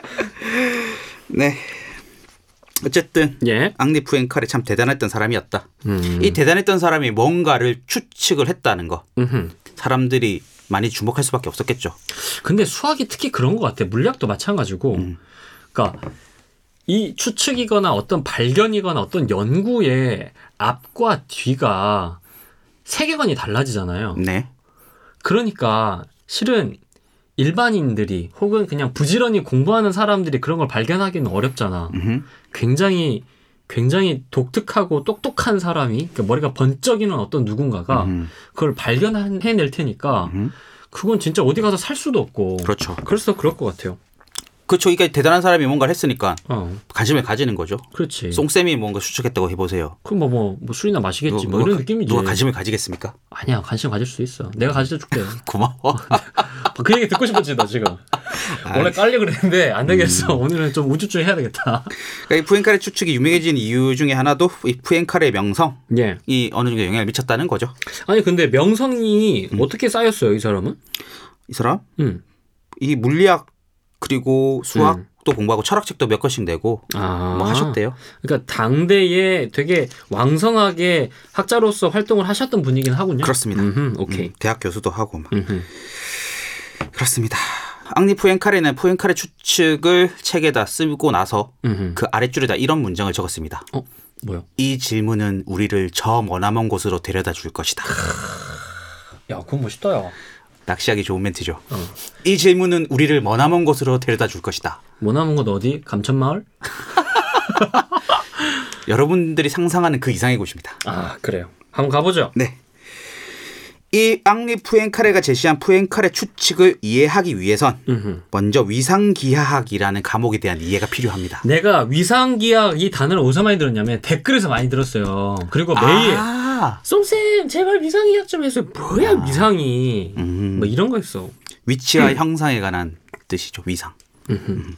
네. 어쨌든 예. 앙리 푸엔칼이 참 대단했던 사람이었다. 음. 이 대단했던 사람이 뭔가를 추측을 했다는 거. 음흠. 사람들이 많이 주목할 수밖에 없었겠죠. 근데 수학이 특히 그런 것 같아. 물리학도 마찬가지고. 음. 그러니까 이 추측이거나 어떤 발견이거나 어떤 연구의 앞과 뒤가 세계관이 달라지잖아요. 네. 그러니까 실은 일반인들이 혹은 그냥 부지런히 공부하는 사람들이 그런 걸 발견하기는 어렵잖아. 음흠. 굉장히 굉장히 독특하고 똑똑한 사람이 그러니까 머리가 번쩍이는 어떤 누군가가 음. 그걸 발견해낼 테니까 음. 그건 진짜 어디 가서 살 수도 없고. 그렇죠. 그래서 그럴 것 같아요. 그렇죠. 이게 대단한 사람이 뭔가를 했으니까 어, 관심을 가지는 거죠. 그렇지. 송쌤이 뭔가 추측했다고 해보세요. 그럼 뭐, 뭐, 뭐 술이나 마시겠지. 뭐 누가, 이런 느낌이지. 누가 관심을 가지겠습니까? 아니야, 관심 가질 수 있어. 내가 가르쳐 줄게. 고마워. 그 얘기 듣고 싶었지, 너 지금. 원래 깔려고 그랬는데 안 되겠어. 음. 오늘은 좀 우쭈쭈 해야 되겠다. 그러니까 이 푸엔칼의 추측이 유명해진 이유 중에 하나도 이 푸엔칼의 명성이 예. 어느 정도 영향을 미쳤다는 거죠. 아니 근데 명성이 음. 어떻게 쌓였어요, 이 사람은? 이 사람 음. 이 물리학 그리고 수학도 음. 공부하고 철학책도 몇 권씩 내고 아. 뭐 하셨대요. 그러니까 당대에 되게 왕성하게 학자로서 활동을 하셨던 분이긴 하군요. 그렇습니다. 음흠, 오케이. 음, 대학 교수도 하고 막. 음흠. 그렇습니다. 앙리 푸엔칼에는 푸엔칼의 추측을 책에다 쓰고 나서 음흠. 그 아랫줄에다 이런 문장을 적었습니다. 어, 뭐요? 이 질문은 우리를 저 머나먼 곳으로 데려다 줄 것이다. 야, 그건 멋있다, 야. 낚시하기 좋은 멘트죠. 어. 이 질문은 우리를 머나먼 곳으로 데려다 줄 것이다. 머나먼 곳 어디? 감천마을? 여러분들이 상상하는 그 이상의 곳입니다. 아, 그래요. 한번 가보죠. 네. 이 앙리 푸엔카레가 제시한 푸엔카레 추측을 이해하기 위해선 음흠. 먼저 위상기하학이라는 과목에 대한 이해가 필요합니다. 내가 위상기하학 이 단어를 어디서 많이 들었냐면 댓글에서 많이 들었어요. 그리고 매일 아, 쏨쌤 제발 위상기하학 좀 해서 뭐야 아. 위상이 음. 뭐 이런 거 했어. 위치와 형상에 관한 뜻이죠. 위상. 음흠. 음.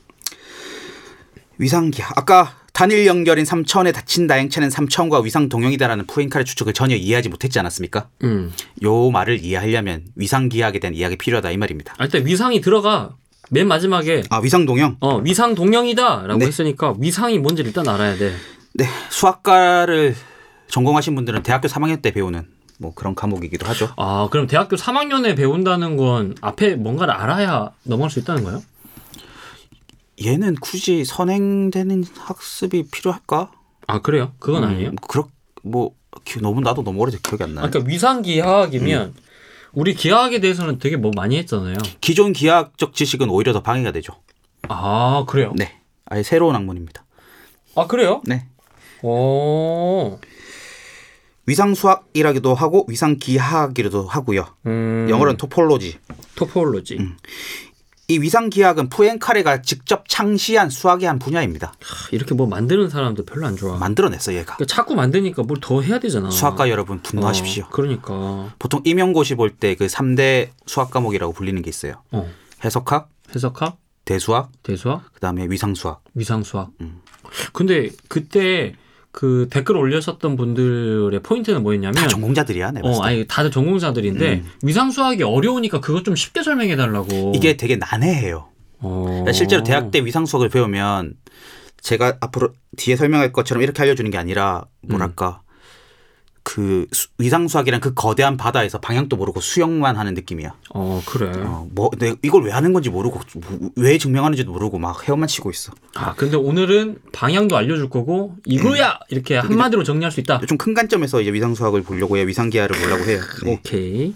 위상기하. 아까 단일 연결인 삼차원의 닫힌 다행체는 삼차원과 위상 동형이다라는 푸엔칼의 추측을 전혀 이해하지 못했지 않았습니까? 음. 요 말을 이해하려면 위상기하학에 대한 이해가 필요하다 이 말입니다. 아, 일단 위상이 들어가 맨 마지막에 아, 위상 동형? 어 위상 동형이다라고 네. 했으니까 위상이 뭔지 일단 알아야 돼. 네, 수학과를 전공하신 분들은 대학교 삼 학년 때 배우는 뭐 그런 과목이기도 하죠. 아 그럼 대학교 삼 학년에 배운다는 건 앞에 뭔가를 알아야 넘어갈 수 있다는 거예요? 얘는 굳이 선행되는 학습이 필요할까? 아 그래요? 그건 아니에요? 음, 그렇 뭐 기- 너무 나도 너무 오래돼서 기억이 안 나요. 아, 그러니까 위상기하학이면 음. 우리 기하학에 대해서는 되게 뭐 많이 했잖아요. 기존 기하학적 지식은 오히려 더 방해가 되죠. 아 그래요? 네, 아예 새로운 학문입니다. 아 그래요? 네, 오. 위상수학이라기도 하고 위상기하학이라도 하고요. 음. 영어로는 토폴로지. 토폴로지. 음. 이 위상기하학은 푸엔카레가 직접 창시한 수학의 한 분야입니다. 하, 이렇게 뭐 만드는 사람도 별로 안 좋아. 만들어냈어 얘가. 그러니까 자꾸 만드니까 뭘 더 해야 되잖아. 수학과 여러분 분노하십시오. 어, 그러니까. 보통 임용고시 볼 때 그 삼 대 수학 과목이라고 불리는 게 있어요. 어. 해석학, 해석학, 대수학, 대수학, 그다음에 위상수학. 위상수학. 음. 근데 그때 그 댓글 올렸었던 분들의 포인트는 뭐였냐면 다 전공자들이야, 내가 봤을 어, 때. 아니 다들 전공자들인데 음. 위상수학이 어려우니까 그것 좀 쉽게 설명해 달라고. 이게 되게 난해해요. 어. 그러니까 실제로 대학 때 위상수학을 배우면 제가 앞으로 뒤에 설명할 것처럼 이렇게 알려주는 게 아니라 뭐랄까 그 수- 위상수학이란 그 거대한 바다에서 방향도 모르고 수영만 하는 느낌이야. 어, 그래. 어, 뭐 내가 이걸 왜 하는 건지 모르고 뭐, 왜 증명하는지도 모르고 막 헤엄만 치고 있어. 아, 근데 오늘은 방향도 알려줄 거고 이거야 이렇게 한마디로 정리할 수 있다. 좀 큰 관점에서 이제 위상수학을 보려고 해요. 위상기하를 보려고 해요. 네. 오케이.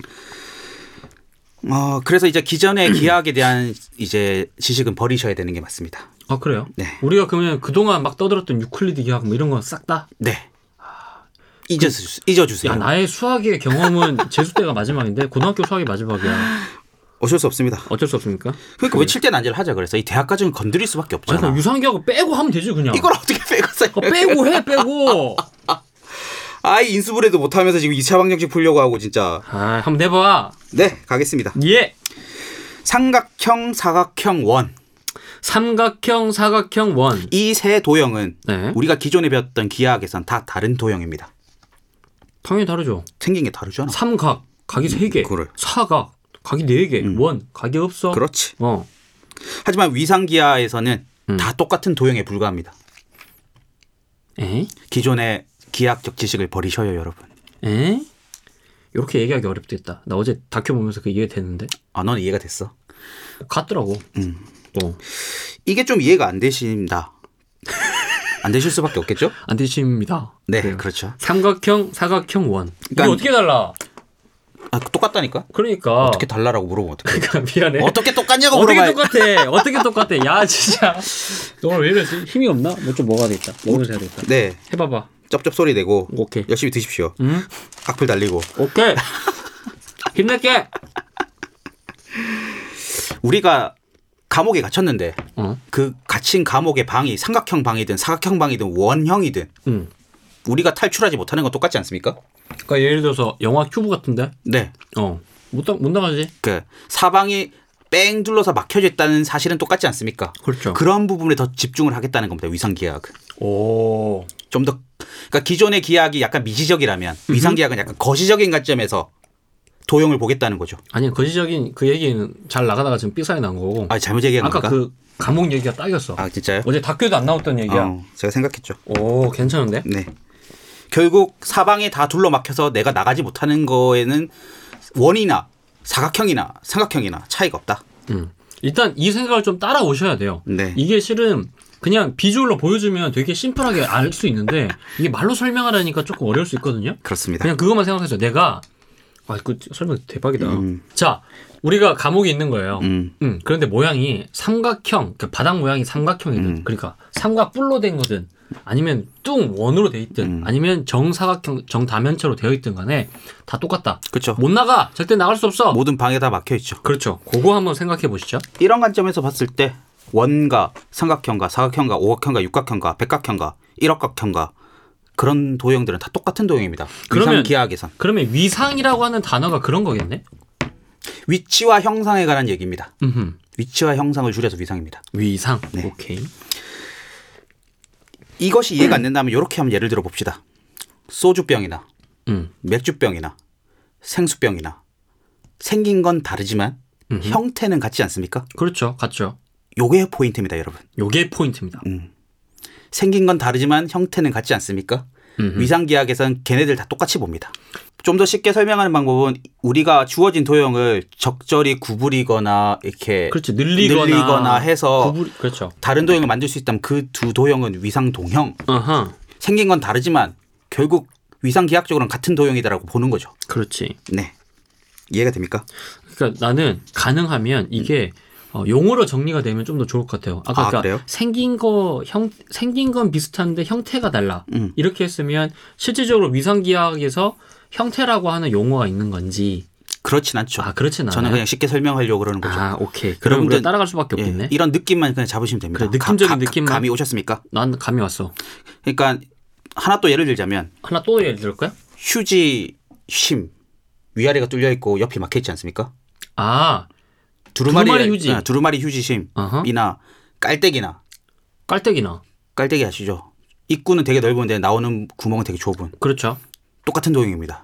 어, 그래서 이제 기존의 기하학에 대한 이제 지식은 버리셔야 되는 게 맞습니다. 아 그래요? 네. 우리가 그러면 그동안 막 떠들었던 유클리드 기하학 뭐 이런 건 싹 다? 네. 잊어주, 잊어주세요. 야 나의 수학의 경험은 재수 때가 마지막인데 고등학교 수학이 마지막이야. 어쩔 수 없습니다. 어쩔 수 없습니까? 그러니까 왜 칠 대 난제를 하자 그래서 이 대학 과정은 건드릴 수밖에 없잖아. 아니, 유상기하고 빼고 하면 되지 그냥. 이걸 어떻게 빼고 써요? 어, 빼고 해 빼고. 아이 인수분해도 못하면서 지금 이 차 방정식 풀려고 하고 진짜. 아 한번 내봐. 네 가겠습니다. 예. 삼각형, 사각형, 원. 삼각형, 사각형, 원. 이 세 도형은 네. 우리가 기존에 배웠던 기하학에선 다 다른 도형입니다. 당연히 다르죠. 생긴 게 다르잖아. 삼각 각이 세 개. 그래. 사각 각이 네 개. 음. 원 각이 없어. 그렇지. 어. 하지만 위상기하에서는 음. 다 똑같은 도형에 불과합니다. 에? 기존의 기하학적 지식을 버리셔요 여러분. 에? 이렇게 얘기하기 어렵겠다. 나 어제 다큐 보면서 그 이해됐는데. 아, 넌 이해가 됐어? 같더라고. 음. 어. 이게 좀 이해가 안 되신다. 안 되실 수밖에 없겠죠? 안 되십니다. 네, 그래요. 그렇죠. 삼각형, 사각형, 원. 이게 그러니까- 어떻게 달라? 아, 똑같다니까? 그러니까. 어떻게 달라라고 물어보면 어떡해. 그러니까 미안해. 어떻게 똑같냐고 어떻게 물어봐야 똑같아? 어떻게 똑같아? 야 진짜. 너 오늘 왜 이러지? 힘이 없나? 뭐 좀 먹어야 되겠다. 먹으면서 해야 되겠다. 네, 해봐봐. 쩝쩝 소리 내고 오케이. 열심히 드십시오. 응? 악플 달리고. 오케이. 힘낼게. 우리가 감옥에 갇혔는데 어? 그 갇힌 감옥의 방이 삼각형 방이든 사각형 방이든 원형이든 응. 우리가 탈출하지 못하는 건 똑같지 않습니까? 그러니까 예를 들어서 영화 큐브 같은데. 네, 어. 못, 나, 못 나가지. 그 사방이 뺑 둘러서 막혀져 있다는 사실은 똑같지 않습니까? 그렇죠. 그런 부분에 더 집중을 하겠다는 겁니다. 위상기하학은. 오. 좀 더 그러니까 기존의 기하학이 약간 미시적이라면 위상기하학은 약간 거시적인 관점에서 도형을 보겠다는 거죠. 아니 거시적인 그 얘기는 잘 나가다가 지금 삐싸이 난 거고. 아, 잘못 얘기한 아까 건가? 그 감옥 얘기가 딱이었어. 아, 진짜요? 어제 다큐도 안 나왔던 얘기야. 어, 제가 생각했죠. 오 괜찮은데? 네. 결국 사방에 다 둘러막혀서 내가 나가지 못하는 거에는 원이나 사각형이나 삼각형이나 차이가 없다. 음. 일단 이 생각을 좀 따라오셔야 돼요. 네. 이게 실은 그냥 비주얼로 보여주면 되게 심플하게 알 수 있는데 이게 말로 설명하라니까 조금 어려울 수 있거든요. 그렇습니다. 그냥 그것만 생각해서 내가 아, 그 설명 대박이다. 음. 자, 우리가 감옥에 있는 거예요. 음. 음, 그런데 모양이 삼각형, 그 바닥 모양이 삼각형이든, 음. 그러니까 삼각 뿔로 된 거든, 아니면 뚱 원으로 돼 있든, 음. 아니면 정사각형, 정다면체로 되어 있든 간에 다 똑같다. 그렇죠. 못 나가, 절대 나갈 수 없어. 모든 방에 다 막혀 있죠. 그렇죠. 그거 한번 생각해 보시죠. 이런 관점에서 봤을 때 원과 삼각형과 사각형과 오각형과 육각형과 백각형과 일억각형과 그런 도형들은 다 똑같은 도형입니다. 그러면- 위상기하학에선. 그러면 위상이라고 하는 단어가 그런 거겠네? 위치와 형상에 관한 얘기입니다. 음흠. 위치와 형상을 줄여서 위상입니다. 위상. 네. 오케이. 이것이 이해가 안 된다면 이렇게 한번 예를 들어 봅시다. 소주병이나 음. 맥주병이나 생수병이나 생긴 건 다르지만 음흠. 형태는 같지 않습니까? 그렇죠. 같죠. 요게 포인트입니다, 여러분. 요게 포인트입니다. 음. 생긴 건 다르지만 형태는 같지 않습니까? 음흠. 위상기하학에선 걔네들 다 똑같이 봅니다. 좀 더 쉽게 설명하는 방법은 우리가 주어진 도형을 적절히 구부리거나 이렇게 그렇지. 늘리거나, 늘리거나 해서 구부리, 그렇죠. 다른 도형을 만들 수 있다면 그 두 도형은 위상동형. 아하. 생긴 건 다르지만 결국 위상기하학적으로는 같은 도형이다라고 보는 거죠. 그렇지. 네. 이해가 됩니까? 그러니까 나는 가능하면 이게 어, 용어로 정리가 되면 좀 더 좋을 것 같아요. 아까 아, 그러니까 그래요? 생긴 거 형 생긴 건 비슷한데 형태가 달라. 음. 이렇게 했으면 실질적으로 위상기하학에서 형태라고 하는 용어가 있는 건지 그렇진 않죠. 아 그렇진 않아요. 저는 그냥 쉽게 설명하려고 그러는 거죠. 아 오케이. 그럼 우리가 여러분들- 따라갈 수밖에 예, 없겠네. 이런 느낌만 그냥 잡으시면 됩니다. 그래, 느낌적인 가- 가- 느낌만. 감이 오셨습니까? 난 감이 왔어. 그러니까 하나 또 예를 들자면 하나 또 예를 들을까요? 휴지 쉼 위아래가 뚫려 있고 옆이 막혀 있지 않습니까? 아 두루마리, 두루마리 휴지. 아, 두루마리 휴지심이나 어허. 깔때기나 깔때기나. 깔때기 아시죠? 입구는 되게 넓은데 나오는 구멍은 되게 좁은 그렇죠. 똑같은 도형입니다.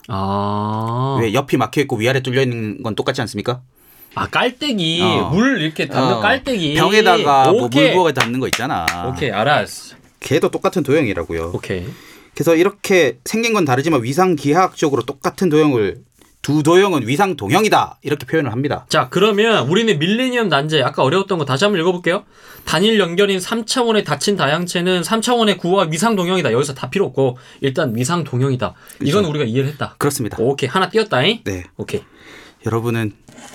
아. 왜 옆이 막혀 있고 위아래 뚫려 있는 건 똑같지 않습니까? 아 깔때기 어. 물 이렇게 담는 어, 깔때기 병에다가 뭐 오케이. 물 부어 담는 거 있잖아. 오케이 알았어. 걔도 똑같은 도형이라고요. 오케이. 그래서 이렇게 생긴 건 다르지만 위상 기하학적으로 똑같은 도형을 두 도형은 위상 동형이다 이렇게 표현을 합니다. 자 그러면 우리는 밀레니엄 난제 아까 어려웠던 거 다시 한번 읽어볼게요. 단일 연결인 삼 차원의 닫힌 다양체는 삼 차원의 구호와 위상 동형이다. 여기서 다 필요 없고 일단 위상 동형이다. 이건 우리가 이해를 했다. 그렇습니다. 오케이 하나 띄었다잉. 네. 오케이. 여러분은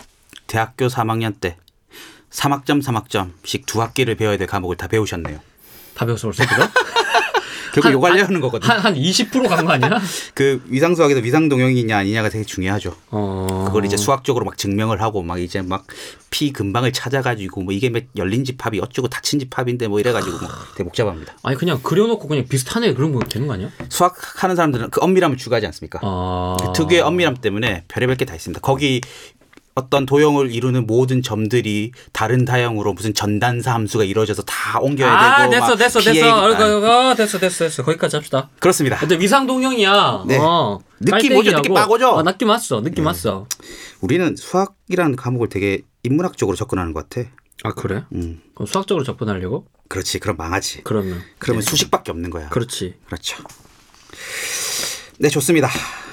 대학교 삼 학년 때 삼 학점 삼 학점씩 두 학기를 배워야 될 과목을 다 배우셨네요. 다 배웠어 벌써 그죠? 결국 요구하려는 거거든. 한, 한 이십 퍼센트 간 거 아니야? 그 위상수학에서 위상동형이냐 아니냐가 되게 중요하죠. 어... 그걸 이제 수학적으로 막 증명을 하고 막 이제 막 피 근방을 찾아가지고 뭐 이게 열린 집합이 어쩌고 닫힌 집합인데 뭐 이래가지고 뭐 되게 복잡합니다. 아니 그냥 그려놓고 그냥 비슷하네 그런 거 되는 거 아니야? 수학하는 사람들은 그 엄밀함을 추구하지 않습니까? 아... 그 특유의 엄밀함 때문에 별의별 게 다 있습니다. 거기 어떤 도형을 이루는 모든 점들이 다른 다형으로 무슨 전단사 함수가 이루어져서 다 옮겨야 아, 되고 됐어 됐어 됐어 어, 됐어 됐어 됐어 거기까지 합시다. 그렇습니다. 근데 위상동형이야. 네. 어, 느낌 오죠? 느낌 빠고죠? 아, 느낌 왔어 느낌 네. 왔어. 우리는 수학이라는 과목을 되게 인문학적으로 접근하는 것 같아. 아 그래? 음. 그럼 수학적으로 접근하려고? 그렇지. 그럼 망하지. 그러면 그러면 네. 수식밖에 없는 거야. 그렇지. 그렇죠. 네, 좋습니다.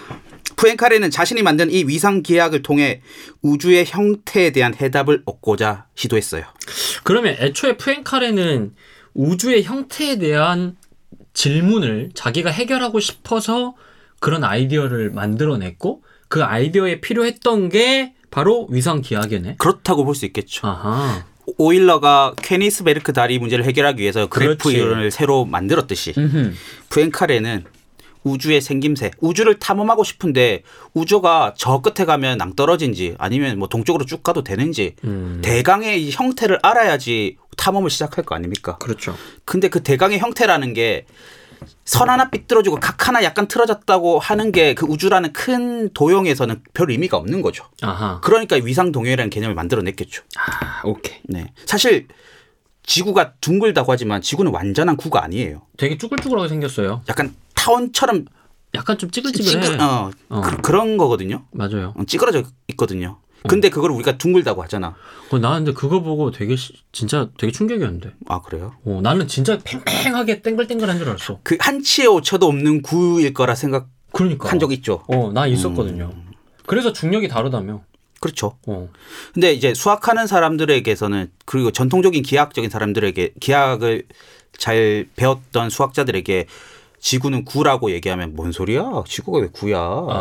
푸엔카레는 자신이 만든 이 위상 기하학을 통해 우주의 형태에 대한 해답을 얻고자 시도했어요. 그러면 애초에 푸엔카레는 우주의 형태에 대한 질문을 자기가 해결하고 싶어서 그런 아이디어를 만들어냈고 그 아이디어에 필요했던 게 바로 위상 기하학이네. 그렇다고 볼 수 있겠죠. 아하. 오일러가 케니스 베르크 다리 문제를 해결하기 위해서 그래프 그렇지. 이론을 새로 만들었듯이 음흠. 푸엔카레는 우주의 생김새, 우주를 탐험하고 싶은데 우주가 저 끝에 가면 낭떠러진지 아니면 뭐 동쪽으로 쭉 가도 되는지 음. 대강의 형태를 알아야지 탐험을 시작할 거 아닙니까? 그렇죠. 근데 그 대강의 형태라는 게 선 하나 삐뚤어지고 각 하나 약간 틀어졌다고 하는 게 그 우주라는 큰 도형에서는 별 의미가 없는 거죠. 아하. 그러니까 위상 동형이라는 개념을 만들어냈겠죠. 아, 오케이. 네, 사실 지구가 둥글다고 하지만 지구는 완전한 구가 아니에요. 되게 쭈글쭈글하게 생겼어요. 약간 타원처럼 약간 좀 찌글찌글해. 찌글, 어, 어. 그, 그런 거거든요. 맞아요. 어, 찌그러져 있거든요. 근데 그걸 우리가 둥글다고 하잖아. 어, 나 근데 그거 보고 되게 시, 진짜 되게 충격이었는데. 아, 그래요? 어, 나는 진짜 팽팽하게 땡글땡글한 줄 알았어. 그 한치의 오차도 없는 구일 거라 생각한 그러니까. 적 있죠. 어, 나 있었거든요. 음. 그래서 중력이 다르다며. 그렇죠. 어. 근데 이제 수학하는 사람들에게서는 그리고 전통적인 기하학적인 사람들에게 기하학을 잘 배웠던 수학자들에게 지구는 구라고 얘기하면 뭔 소리야? 지구가 왜 구야?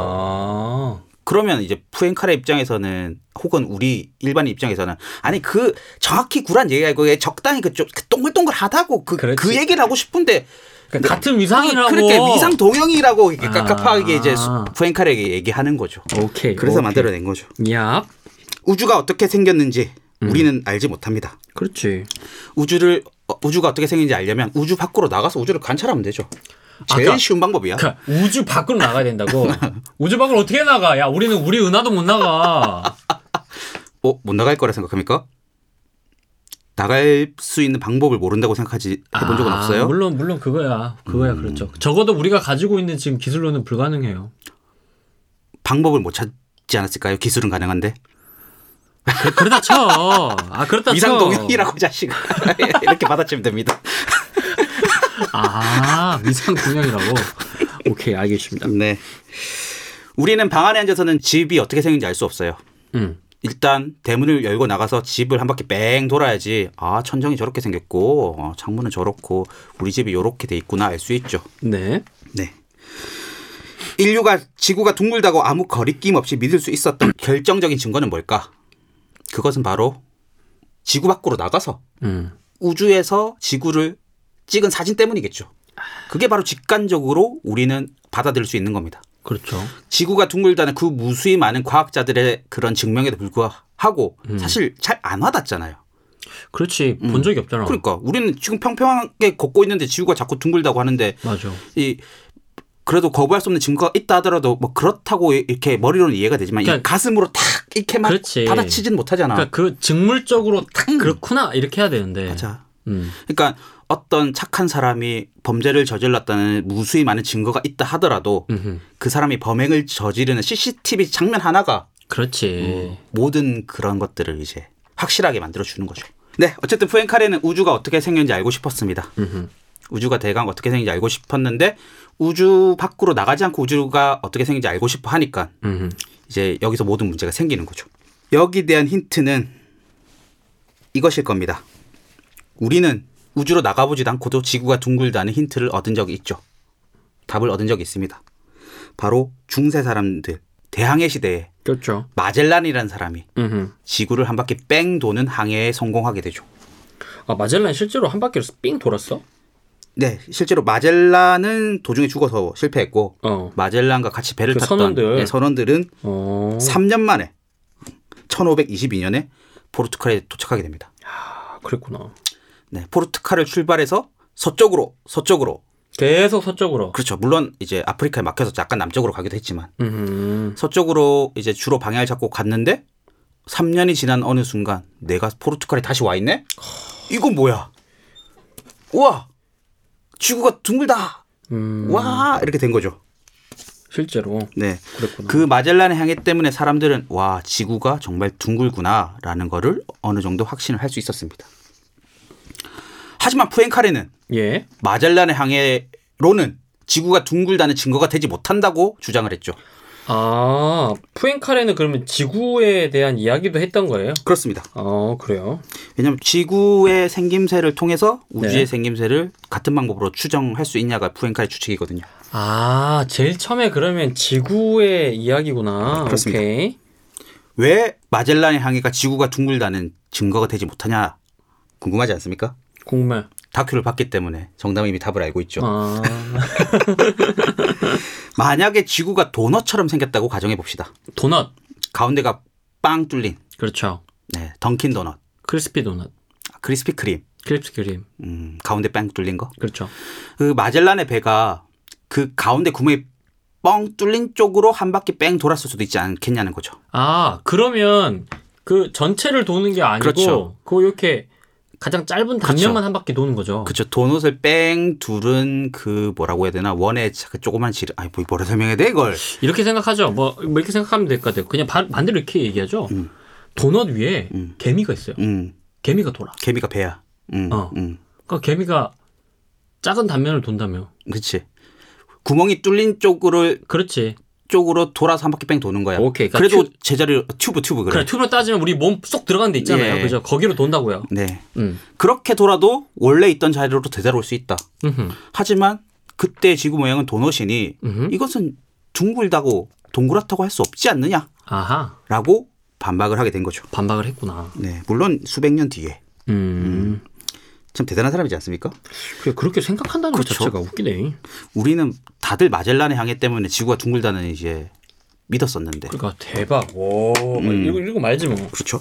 아. 그러면 이제 푸엔카레 입장에서는 혹은 우리 일반 입장에서는 아니 그 정확히 구란 얘기가 아니고 적당히 그쪽 그 동글동글하다고 그, 그 얘기를 하고 싶은데 그러니까 같은 위상이라고. 그렇게 위상 동형이라고 이렇게 아. 깝깝하게 이제 푸엔카레에게 얘기하는 거죠. 오케이. 그래서 오케이. 만들어낸 거죠. 야. 우주가 어떻게 생겼는지 음. 우리는 알지 못합니다. 그렇지. 우주를 어, 우주가 어떻게 생긴지 알려면 우주 밖으로 나가서 우주를 관찰하면 되죠. 제일 아까, 쉬운 방법이야. 그러니까 우주 밖으로 나가야 된다고. 우주 밖으로 어떻게 나가? 야, 우리는 우리 은하도 못 나가. 어, 못 나갈 거라 생각합니까? 나갈 수 있는 방법을 모른다고 생각하지 해본 적은 아, 없어요? 물론 물론 그거야. 그거야 음. 그렇죠. 적어도 우리가 가지고 있는 지금 기술로는 불가능해요. 방법을 못 찾지 않았을까요? 기술은 가능한데. 그, 그러다 쳐. 아 그러다 쳐. 위상동형이라고 자식 이렇게 받아치면 됩니다. 아 위상동형이라고. 오케이 알겠습니다. 네. 우리는 방 안에 앉아서는 집이 어떻게 생긴지 알 수 없어요. 음. 일단 대문을 열고 나가서 집을 한 바퀴 뺑 돌아야지 아 천정이 저렇게 생겼고 어, 창문은 저렇고 우리 집이 이렇게 돼 있구나 알 수 있죠. 네. 네. 인류가 지구가 둥글다고 아무 거리낌 없이 믿을 수 있었던 결정적인 증거는 뭘까? 그것은 바로 지구 밖으로 나가서 음. 우주에서 지구를 찍은 사진 때문이겠죠. 그게 바로 직관적으로 우리는 받아들일 수 있는 겁니다. 그렇죠. 지구가 둥글다는 그 무수히 많은 과학자들의 그런 증명에도 불구하고 음. 사실 잘 안 와닿잖아요. 그렇지. 본 적이 없잖아. 그러니까 우리는 지금 평평하게 걷고 있는데 지구가 자꾸 둥글다고 하는데 맞아. 이 그래도 거부할 수 없는 증거가 있다 하더라도 뭐 그렇다고 이렇게 머리로는 이해가 되지만 그러니까, 이 가슴으로 탁 이렇게만 그렇지. 받아치진 못하잖아. 그러니까 그 직물적으로 딱 음. 그렇구나 이렇게 해야 되는데. 맞아. 음. 그러니까 어떤 착한 사람이 범죄를 저질렀다는 무수히 많은 증거가 있다 하더라도 음흠. 그 사람이 범행을 저지르는 씨씨티비 장면 하나가 그렇지. 음, 모든 그런 것들을 이제 확실하게 만들어주는 거죠. 네, 어쨌든 푸엔카레는 우주가 어떻게 생겼는지 알고 싶었습니다. 음흠. 우주가 대강 어떻게 생긴지 알고 싶었는데 우주 밖으로 나가지 않고 우주가 어떻게 생긴지 알고 싶어 하니까 음흠. 이제 여기서 모든 문제가 생기는 거죠. 여기에 대한 힌트는 이것일 겁니다. 우리는 우주로 나가보지도 않고도 지구가 둥글다는 힌트를 얻은 적이 있죠. 답을 얻은 적이 있습니다. 바로 중세 사람들, 대항해 시대에 그렇죠. 마젤란이라는 사람이 음흠. 지구를 한 바퀴 뺑 도는 항해에 성공하게 되죠. 아 마젤란 실제로 한 바퀴를 삥 돌았어? 네, 실제로 마젤란은 도중에 죽어서 실패했고 어. 마젤란과 같이 배를 그 탔던 선원들. 네, 선원들은 어. 삼 년 만에 천오백이십이 년에 포르투갈에 도착하게 됩니다. 아, 그랬구나. 네, 포르투갈을 출발해서 서쪽으로 서쪽으로 계속 서쪽으로. 그렇죠. 물론 이제 아프리카에 막혀서 약간 남쪽으로 가기도 했지만 음. 서쪽으로 이제 주로 방향을 잡고 갔는데 삼 년이 지난 어느 순간 내가 포르투갈에 다시 와 있네? 이건 뭐야? 우와! 지구가 둥글다. 음. 와! 이렇게 된 거죠. 실제로. 네. 그랬구나. 그 마젤란의 항해 때문에 사람들은 와, 지구가 정말 둥글구나라는 거를 어느 정도 확신을 할 수 있었습니다. 하지만 푸엔카레는 예. 마젤란의 항해로는 지구가 둥글다는 증거가 되지 못한다고 주장을 했죠. 아, 푸엔카레는 그러면 지구에 대한 이야기도 했던 거예요? 그렇습니다. 어, 그래요. 왜냐하면 지구의 생김새를 통해서 우주의 네. 생김새를 같은 방법으로 추정할 수 있냐가 푸엔카레 추측이거든요. 아, 제일 처음에 그러면 지구의 이야기구나. 그렇습니다. 오케이. 왜 마젤란의 항해가 지구가 둥글다는 증거가 되지 못하냐 궁금하지 않습니까? 궁금해. 다큐를 봤기 때문에 정답은 이미 답을 알고 있죠. 아, 만약에 지구가 도넛처럼 생겼다고 가정해 봅시다. 도넛. 가운데가 빵 뚫린 그렇죠. 네, 던킨 도넛, 크리스피 도넛. 크리스피 크림, 크리스피 크림. 음, 가운데 빵 뚫린 거. 그렇죠. 그 마젤란의 배가 그 가운데 구멍이 뻥 뚫린 쪽으로 한 바퀴 뺑 돌았을 수도 있지 않겠냐는 거죠. 아, 그러면 그 전체를 도는 게 아니고 그렇죠. 그 이렇게 가장 짧은 단면만 한 바퀴 도는 거죠. 그렇죠. 도넛을 뺑 둘은 그 뭐라고 해야 되나 원의 그 조그만 질 아니 뭐 뭐라 설명해야 돼 이걸. 이렇게 생각하죠. 뭐, 뭐 이렇게 생각하면 될 것 같아요. 그냥 반, 반대로 이렇게 얘기하죠. 음. 도넛 위에 음. 개미가 있어요. 음, 개미가 돌아. 개미가 배야. 음, 어. 음, 그러니까 개미가 작은 단면을 돈다며. 그렇지. 구멍이 뚫린 쪽으로 그렇지. 쪽으로 돌아서 한 바퀴 뺑 도는 거야. 오케이. 그러니까 그래도 튜- 제자리 튜브 튜브 그래. 그래, 튜브로 따지면 우리 몸 쏙 들어가는 데 있잖아요. 예. 그죠? 거기로 돈다고요. 네. 음. 그렇게 돌아도 원래 있던 자리로 되돌아올 수 있다. 음흠. 하지만 그때 지구 모양은 도넛이니 음흠. 이것은 둥글다고 동그랗다고 할 수 없지 않느냐라고 아하. 반박을 하게 된 거죠. 반박을 했구나. 네, 물론 수백 년 뒤에 음. 참 대단한 사람이지 않습니까? 그래, 그렇게 생각한다는 것 그렇죠. 자체가 웃기네. 우리는 다들 마젤란의 항해 때문에 지구가 둥글다는 이제 믿었었는데. 그러니까 대박. 오, 음. 이거 이거 말지 뭐. 그렇죠.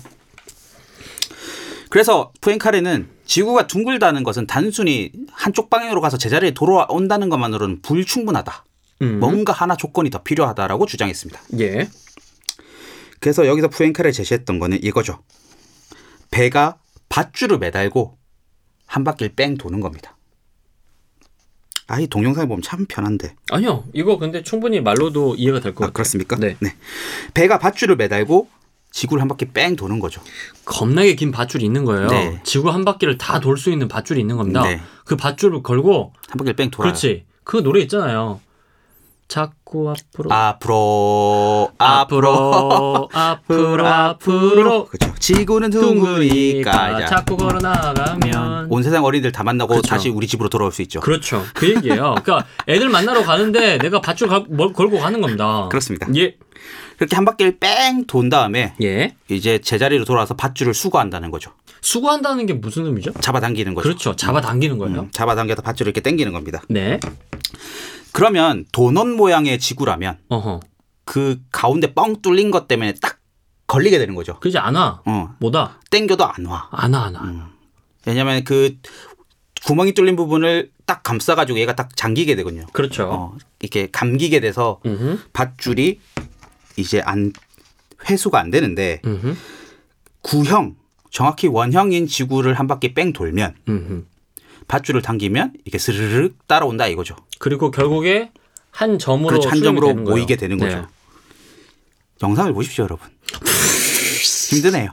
그래서 푸엔카레는 지구가 둥글다는 것은 단순히 한쪽 방향으로 가서 제자리에 돌아온다는 것만으로는 불충분하다. 음. 뭔가 하나 조건이 더 필요하다라고 주장했습니다. 예. 그래서 여기서 푸엔카레 제시했던 거는 이거죠. 배가 밧줄을 매달고 한 바퀴를 뺑 도는 겁니다. 아, 이 동영상을 보면 참 편한데. 아니요. 이거 근데 충분히 말로도 이해가 될 것 아, 같아요. 그렇습니까? 네. 배가 밧줄을 매달고 지구를 한 바퀴 뺑 도는 거죠. 겁나게 긴 밧줄이 있는 거예요. 네. 지구 한 바퀴를 다 돌 수 있는 밧줄이 있는 겁니다. 네. 그 밧줄을 걸고 한 바퀴를 뺑 돌아요. 그렇지. 그 노래 있잖아요. 자꾸 앞으로 앞으로 앞으로 앞으로 앞으로 앞으로 그렇죠. 지구는 둥그니까 둥그니까 자꾸 걸어 나가면 온 세상 어린이들 다 만나고 그렇죠. 다시 우리 집으로 돌아올 수 있죠. 그렇죠. 그 얘기예요. 그러니까 애들 만나러 가는데 내가 밧줄 걸, 뭘 걸고 가는 겁니다. 그렇습니다. 예. 그렇게 한 바퀴를 뺑 돈 다음에 예. 이제 제자리로 돌아와서 밧줄을 수거한다는 거죠. 수거한다는 게 무슨 의미죠? 잡아당기는 거죠. 그렇죠. 잡아당기는 거예요. 음, 잡아당겨서 밧줄을 이렇게 당기는 겁니다. 네. 그러면 도넛 모양의 지구라면 어허. 그 가운데 뻥 뚫린 것 때문에 딱 걸리게 되는 거죠. 그지 안 와. 어, 뭐다? 당겨도 안 와. 안 와, 안 와. 음. 왜냐하면 그 구멍이 뚫린 부분을 딱 감싸가지고 얘가 딱 잠기게 되거든요. 그렇죠. 어, 이렇게 감기게 돼서 음흠. 밧줄이 이제 안 회수가 안 되는데 음흠. 구형 정확히 원형인 지구를 한 바퀴 뺑 돌면 음흠. 밧줄을 당기면 이게 스르륵 따라온다 이거죠. 그리고 결국에 한 점으로 그렇죠. 한 수렴이 점으로 되는 거예요. 모이게 되는 거죠. 네. 영상을 보십시오, 여러분. 힘드네요.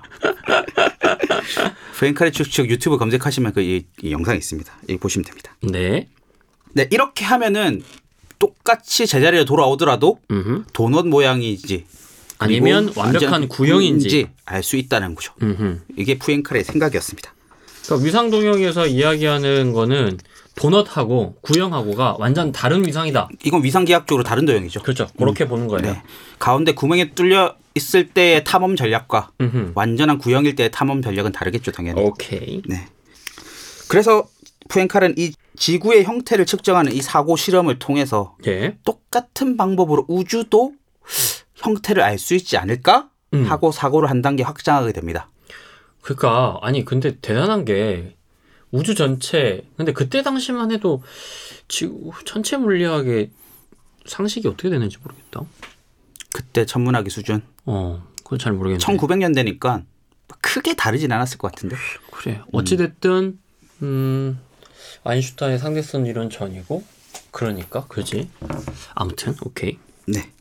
프랭카레 추측 유튜브 검색하시면 그 이, 이 영상이 있습니다. 이 보시면 됩니다. 네. 네, 이렇게 하면은 똑같이 제자리에 돌아오더라도 음흠. 도넛 모양이지 아니면 그리고 완벽한 완전 구형인지. 알 수 있다는 거죠. 음흠. 이게 푸엔카레의 생각이었습니다. 그러니까 위상 동형에서 이야기하는 거는 도넛하고 구형하고가 완전 다른 위상이다. 이건 위상기하학적으로 다른 도형이죠. 그렇죠. 그렇게 보는 거예요. 네. 가운데 구멍에 뚫려 있을 때의 탐험 전략과 음흠. 완전한 구형일 때의 탐험 전략은 다르겠죠, 당연히. 오케이. 네. 그래서 푸엔카레는 이 지구의 형태를 측정하는 이 사고 실험을 통해서 예. 똑같은 방법으로 우주도 형태를 알 수 있지 않을까 음. 하고 사고를 한 단계 확장하게 됩니다. 그러니까 아니 근데 대단한 게 우주 전체 근데 그때 당시만 해도 지구 전체 물리학의 상식이 어떻게 되는지 모르겠다. 그때 천문학의 수준. 어, 그건 잘 모르겠는데. 천구백 년대니까 크게 다르진 않았을 것 같은데. 그래. 어찌 됐든 음, 아인슈타인의 상대성 이론 전이고 그러니까 그지. 아무튼 오케이. 네.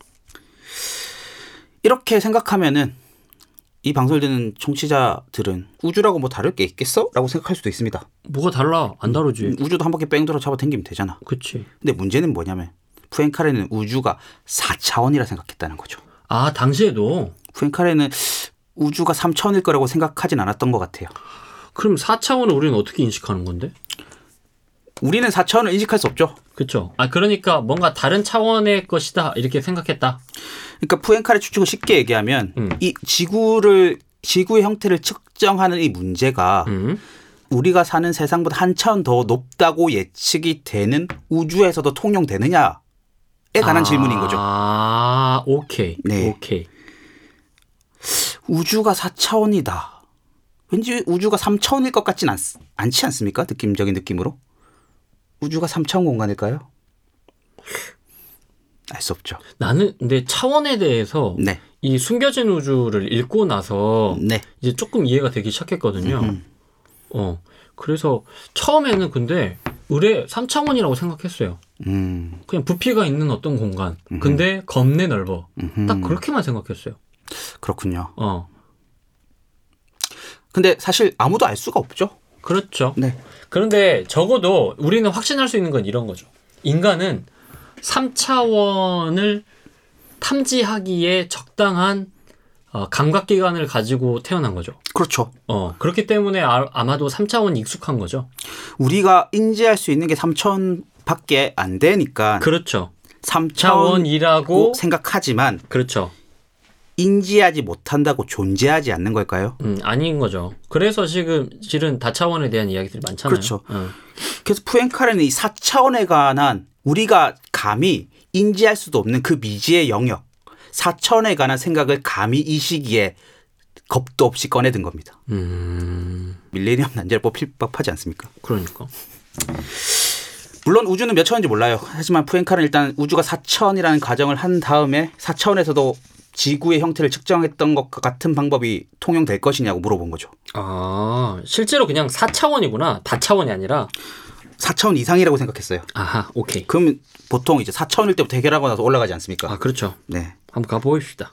이렇게 생각하면은 이 방송을 듣는 청취자들은 우주라고 뭐 다를 게 있겠어? 라고 생각할 수도 있습니다. 뭐가 달라? 안 다르지. 우주도 한 바퀴 뺑 돌아 잡아 당기면 되잖아. 그치. 근데 문제는 뭐냐면 푸엔카레는 우주가 사 차원이라 생각했다는 거죠. 아, 당시에도? 푸엔카레는 우주가 삼 차원일 거라고 생각하진 않았던 것 같아요. 그럼 사 차원을 우리는 어떻게 인식하는 건데? 우리는 사 차원을 인식할 수 없죠. 그렇죠. 아, 그러니까 뭔가 다른 차원의 것이다 이렇게 생각했다. 그러니까 푸엔카레 추측을 쉽게 얘기하면 음. 이 지구를 지구의 형태를 측정하는 이 문제가 음. 우리가 사는 세상보다 한 차원 더 높다고 예측이 되는 우주에서도 통용되느냐에 관한 아, 질문인 거죠. 아, 오케이. 네. 오케이. 우주가 사 차원이다. 왠지 우주가 삼 차원일 것 같진 않, 않지 않습니까? 느낌적인 느낌으로. 우주가 삼 차원 공간일까요? 알 수 없죠. 나는 근데 차원에 대해서 네. 이 숨겨진 우주를 읽고 나서 네. 이제 조금 이해가 되기 시작했거든요. 음흠. 어. 그래서 처음에는 근데 의뢰 삼 차원이라고 생각했어요. 음. 그냥 부피가 있는 어떤 공간. 근데 겁내 넓어. 음흠. 딱 그렇게만 생각했어요. 그렇군요. 어. 근데 사실 아무도 알 수가 없죠. 그렇죠. 네. 그런데 적어도 우리는 확신할 수 있는 건 이런 거죠. 인간은 삼 차원을 탐지하기에 적당한 어, 감각기관을 가지고 태어난 거죠. 그렇죠. 어, 그렇기 때문에 아, 아마도 삼 차원이 익숙한 거죠. 우리가 인지할 수 있는 게 삼 차원밖에 안 되니까 그렇죠. 삼 차원이라고 차원이라고 생각하지만 그렇죠. 인지하지 못한다고 존재하지 않는 걸까요? 음, 아닌 거죠. 그래서 지금 실은 다차원에 대한 이야기들이 많잖아요. 그렇죠. 어. 그래서 푸엔카레는 이 사 차원에 관한 우리가 감히 인지할 수도 없는 그 미지의 영역, 사 차원에 관한 생각을 감히 이 시기에 겁도 없이 꺼내든 겁니다. 음, 밀레니엄 난제를 뽑힐 법하지 않습니까? 그러니까. 물론 우주는 몇 차원인지 몰라요. 하지만 푸엔카레는 일단 우주가 사 차원이라는 가정을 한 다음에 사 차원에서도 지구의 형태를 측정했던 것과 같은 방법이 통용될 것이냐고 물어본 거죠. 아, 실제로 그냥 사 차원이구나. 다차원이 아니라. 사 차원 이상이라고 생각했어요. 아하, 오케이. 그럼 보통 이제 사 차원일 때부터 해결하고 나서 올라가지 않습니까? 아, 그렇죠. 네. 한번 가보십시다.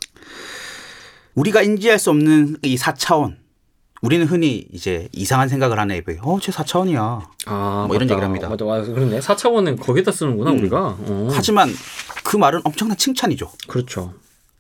우리가 인지할 수 없는 이 사 차원. 우리는 흔히 이제 이상한 생각을 하는 애들. 어, 쟤 사 차원이야. 아, 뭐 이런 맞다. 얘기를 합니다. 맞아, 맞아. 그러네. 사 차원은 거기다 쓰는구나, 음. 우리가. 어. 하지만 그 말은 엄청난 칭찬이죠. 그렇죠.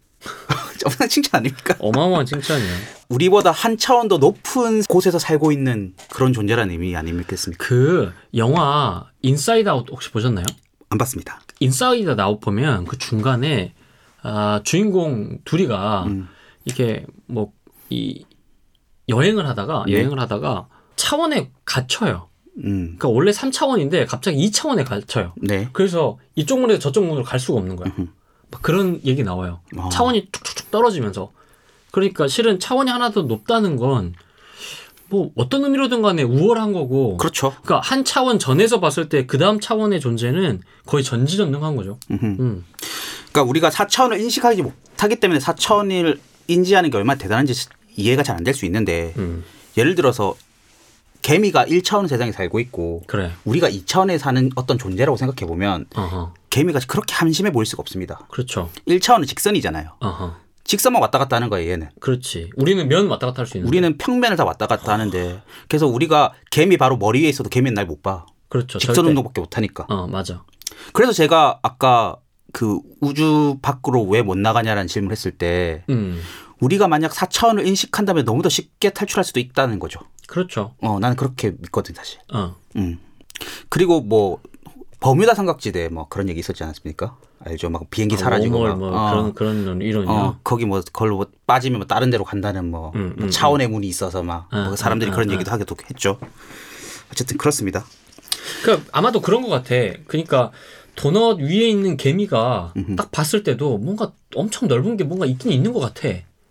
엄청난 칭찬 아닙니까? 어마어마한 칭찬이에요. 우리보다 한 차원 더 높은 곳에서 살고 있는 그런 존재라는 의미 아니겠습니까? 그 영화 인사이드 아웃 혹시 보셨나요? 안 봤습니다. 인사이드 아웃 보면 그 중간에 아, 주인공 둘이가 음. 이렇게 뭐 이 여행을 하다가 네. 여행을 하다가 차원에 갇혀요. 음. 그러니까 원래 삼 차원인데 갑자기 이 차원에 갇혀요. 네. 그래서 이쪽 문에서 저쪽 문으로 갈 수가 없는 거야. 음흠. 막 그런 얘기 나와요. 어. 차원이 쭉쭉쭉 떨어지면서. 그러니까 실은 차원이 하나 더 높다는 건 뭐 어떤 의미로든 간에 우월한 거고. 그렇죠. 그러니까 한 차원 전에서 봤을 때 그 다음 차원의 존재는 거의 전지전능한 거죠. 음흠. 음. 그러니까 우리가 사 차원을 인식하지 못하기 때문에 사 차원을 인지하는 게 얼마나 대단한지 이해가 잘 안 될 수 있는데 음. 예를 들어서 개미가 일 차원 세상에 살고 있고 그래. 우리가 이 차원에 사는 어떤 존재라고 생각해 보면 어허. 개미가 그렇게 한심해 보일 수가 없습니다. 그렇죠. 일 차원은 직선이잖아요. 어허. 직선만 왔다 갔다 하는 거예요, 얘는. 그렇지. 우리는 면 왔다 갔다 할 수 있는. 우리는 평면을 다 왔다 갔다 하는데 그래서 우리가 개미 바로 머리 위에 있어도 개미는 날 못 봐. 그렇죠. 직선 절대. 운동밖에 못 하니까. 어, 맞아. 그래서 제가 아까 그 우주 밖으로 왜 못 나가냐라는 질문을 했을 때 음. 우리가 만약 사 차원을 인식한다면 너무 더 쉽게 탈출할 수도 있다는 거죠. 그렇죠. 어, 나는 그렇게 믿거든 사실. 어. 음. 그리고 뭐 버뮤다 삼각지대 뭐 그런 얘기 있었지 않았습니까? 알죠? 막 비행기 아, 사라지고 웜월 막 뭐 어. 그런 그런 이론이요. 어, 거기 뭐 걸로 뭐 빠지면 뭐 다른 데로 간다는 뭐, 음, 뭐 음, 차원의 문이 있어서 막 음. 뭐 사람들이 음, 그런 음, 얘기도 하기도 했죠. 어쨌든 그렇습니다. 그러니까 아마도 그런 것 같아. 그러니까 도넛 위에 있는 개미가 음흠. 딱 봤을 때도 뭔가 엄청 넓은 게 뭔가 있긴 있는 것 같아.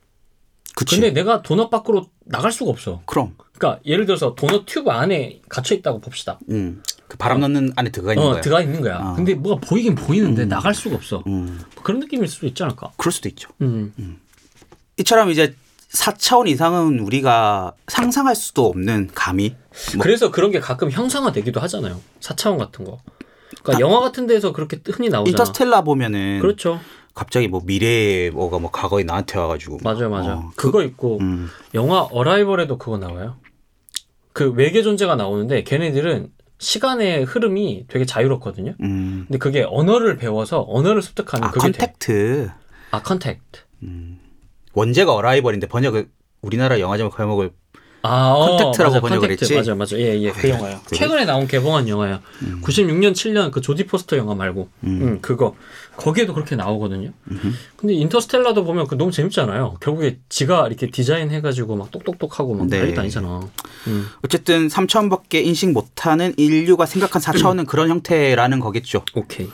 그치. 근데 내가 도넛 밖으로 나갈 수가 없어. 그럼. 그러니까 예를 들어서 도넛 튜브 안에 갇혀 있다고 봅시다. 음. 그 바람 넣는 안에 들어가 있는 어, 거야. 들어가 있는 거야. 어. 근데 뭐가 보이긴 보이는데 음. 나갈 수가 없어. 음. 그런 느낌일 수도 있지 않을까? 그럴 수도 있죠. 음. 이처럼 이제 사 차원 이상은 우리가 상상할 수도 없는 감이. 뭐 그래서 그런 게 가끔 형상화되기도 하잖아요. 사 차원 같은 거. 그러니까 아, 영화 같은 데서 그렇게 흔히 나오잖아. 인터스텔라 보면은 그렇죠. 갑자기 뭐 미래에 뭐가 뭐 과거에 나한테 와가지고. 맞아요, 맞아요. 어, 그거 있고 음. 영화 어라이벌에도 그거 나와요. 그 외계 존재가 나오는데 걔네들은 시간의 흐름이 되게 자유롭거든요. 음. 근데 그게 언어를 배워서 언어를 습득하는 아, 그게 돼. 컨택트. 아, 컨택트. 원제가 어라이벌인데 번역을 우리나라 영화 제목 제목을 아, 어, 컨택트라고 맞아, 번역을 컨택트. 했지? 맞아, 맞아. 예, 예, 그 아, 영화요. 그래? 최근에 나온 개봉한 영화야. 음. 구십육 년, 칠 년 그 조디 포스터 영화 말고, 음. 음, 그거 거기에도 그렇게 나오거든요. 근데 인터스텔라도 보면 그 너무 재밌잖아요. 결국에 지가 이렇게 디자인해가지고 막 똑똑똑하고 막 네. 난리도 아니잖아. 음. 어쨌든 삼 차원밖에 인식 못하는 인류가 생각한 사 차원은 그런 형태라는 거겠죠. 오케이.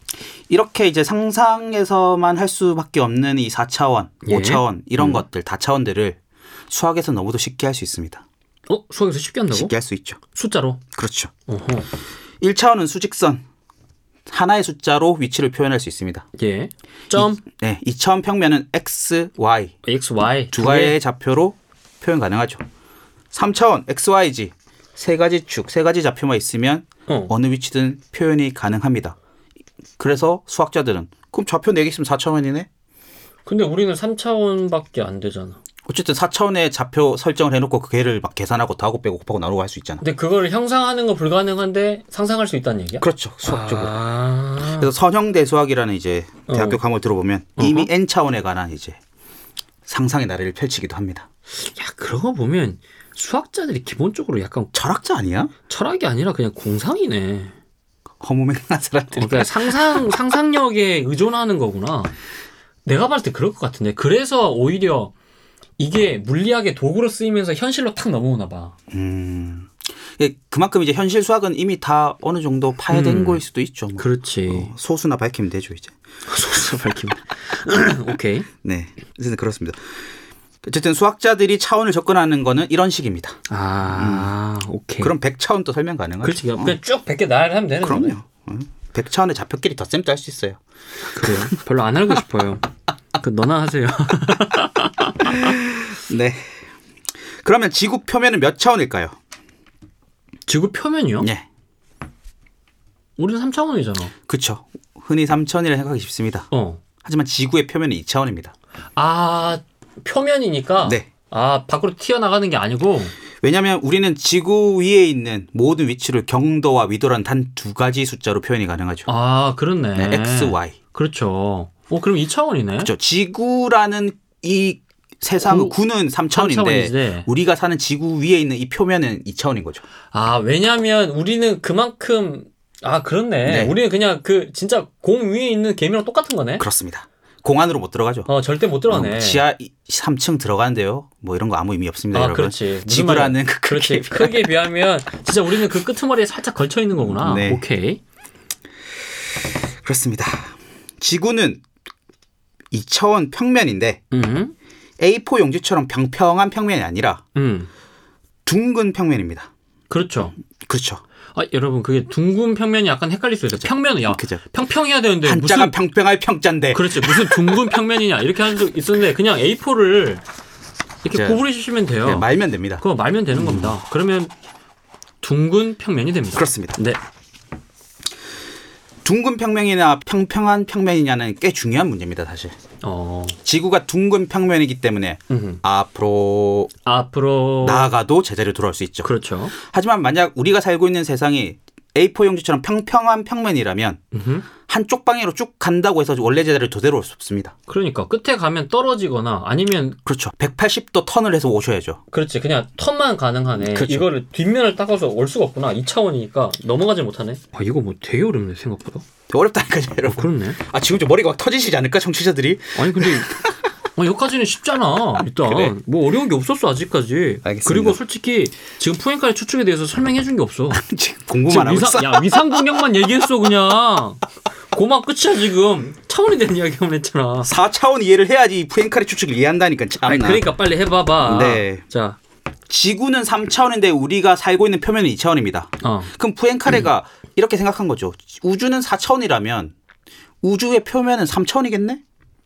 이렇게 이제 상상에서만 할 수밖에 없는 이 사 차원, 예. 오 차원 이런 음. 것들, 다차원들을 수학에서 너무도 쉽게 할 수 있습니다. 어? 수학에서 쉽게 한다고? 쉽게 할 수 있죠. 숫자로? 그렇죠. 어허. 일 차원은 수직선, 하나의 숫자로 위치를 표현할 수 있습니다. 예. 점, 이, 네, 이 차원 평면은 x, y x, y. 두 가지의 좌표로 표현 가능하죠. 삼 차원 x, y, z 세 가지 축, 세 가지 좌표만 있으면 어. 어느 위치든 표현이 가능합니다. 그래서 수학자들은 그럼 좌표 네 개 있으면 사 차원이네? 근데 우리는 삼 차원밖에 안 되잖아. 어쨌든 사 차원의 좌표 설정을 해놓고 그 개를 막 계산하고 더하고 빼고 곱하고 나누고 할 수 있잖아. 근데 그걸 형상하는 거 불가능한데 상상할 수 있다는 얘기야? 그렇죠. 수학적으로. 아. 그래서 선형대수학이라는 이제 대학교 어. 과목을 들어보면 이미 어허. N 차원에 관한 이제 상상의 나래를 펼치기도 합니다. 야, 그런 거 보면 수학자들이 기본적으로 약간 철학자 아니야? 철학이 아니라 그냥 공상이네. 허무맹랑한 사람들이. 어, 그러니까 상상 상상력에 의존하는 거구나. 내가 봤을 때 그럴 것 같은데. 그래서 오히려 이게 물리학의 도구로 쓰이면서 현실로 탁 넘어오나 봐. 음. 예, 그만큼 이제 현실 수학은 이미 다 어느 정도 파해된 음. 거일 수도 있죠. 뭐. 그렇지. 어, 소수나 밝히면 되죠 이제. 소수 밝히면. 오케이. 네, 어쨌든 그렇습니다. 어쨌든 수학자들이 차원을 접근하는 거는 이런 식입니다. 아, 오케이. 그럼 백 차원도 설명 가능하죠. 그렇지. 어, 그냥 쭉 백 개 나열을 하면 되는 거네. 그럼요. 어. 백 차원의 좌표끼리 덧셈도 할 수 있어요. 그래요. 별로 안 알고 싶어요. 그 너나 하세요. 네. 그러면 지구 표면은 몇 차원일까요? 지구 표면이요? 네. 우리는 삼 차원이잖아. 그렇죠. 흔히 삼 차원이라 생각하기 쉽습니다. 어. 하지만 지구의 표면은 이 차원입니다. 아, 표면이니까. 네. 아, 밖으로 튀어나가는 게 아니고. 왜냐하면 우리는 지구 위에 있는 모든 위치를 경도와 위도라는 단 두 가지 숫자로 표현이 가능하죠. 아, 그렇네. 네, X, Y. 그렇죠. 어, 그럼 이 차원이네. 그렇죠. 지구라는 이 세상 구- 구는 삼 삼 차원인데 차원이지. 우리가 사는 지구 위에 있는 이 표면은 이 차원인 거죠. 아, 왜냐면 우리는 그만큼 아, 그렇네. 네. 우리는 그냥 그 진짜 공 위에 있는 개미랑 똑같은 거네. 그렇습니다. 공 안으로 못 들어가죠. 어, 절대 못 들어가네. 어, 지하 삼 층 들어가는데요. 뭐 이런 거 아무 의미 없습니다, 아, 여러분. 그렇지. 무슨 지구라는 말이야. 그 크기에 그렇지. 크기에 비하면 진짜 우리는 그 끄트머리에 살짝 걸쳐 있는 거구나. 네. 오케이. 그렇습니다. 지구는 이 차원 평면인데 음. 에이 사 용지처럼 평평한 평면이 아니라 음. 둥근 평면입니다. 그렇죠. 그렇죠. 아, 여러분 그게 둥근 평면이 약간 헷갈릴 수 있어요. 평면은 야 그죠. 평평해야 되는데 한자가 무슨 평평할 평자인데. 그렇지 무슨 둥근 평면이냐 이렇게 한 적 있었는데 그냥 에이 사를 이렇게 자, 구부려 주시면 돼요. 네, 말면 됩니다. 그거 말면 되는 겁니다. 그러면 둥근 평면이 됩니다. 그렇습니다. 네. 둥근 평면이나 평평한 평면이냐는 꽤 중요한 문제입니다, 사실. 어. 지구가 둥근 평면이기 때문에 음흠. 앞으로 앞으로 나아가도 제자리로 돌아올 수 있죠. 그렇죠. 하지만 만약 우리가 살고 있는 세상이 에이 사 용지처럼 평평한 평면이라면 음흠. 한쪽 방향으로 쭉 간다고 해서 원래 제자리로 되돌아올 수 없습니다. 그러니까 끝에 가면 떨어지거나 아니면 그렇죠. 백팔십 도 턴을 해서 오셔야죠. 그렇지 그냥 턴만 가능하네. 그렇죠. 이거를 뒷면을 닦아서 올 수가 없구나. 이 차원이니까 넘어가지 못하네. 아 이거 뭐 되게 어렵네 생각보다. 어렵다니까요, 어, 여러분. 그렇네. 아 지금 좀 머리가 막 터지시지 않을까, 청취자들이? 아니 근데 어, 여기까지는 쉽잖아. 일단 그래? 뭐 어려운 게 없었어 아직까지. 알겠습니다. 그리고 솔직히 지금 푸엔카레 추측에 대해서 설명해 준 게 없어. 지금 공부만 지금 하고 위상, 있어. 야 위상 공격만 얘기했어 그냥. 고만 끝이야 지금. 차원이 된 이야기만 했잖아. 사 차원 이해를 해야지 푸엔카레 추측을 이해한다니까 참나. 아니, 그러니까 빨리 해봐봐. 네. 자, 지구는 삼 차원인데 우리가 살고 있는 표면은 이 차원입니다. 어. 그럼 푸엔카레가 음. 이렇게 생각한 거죠. 우주는 사 차원이라면 우주의 표면은 삼 차원이겠네?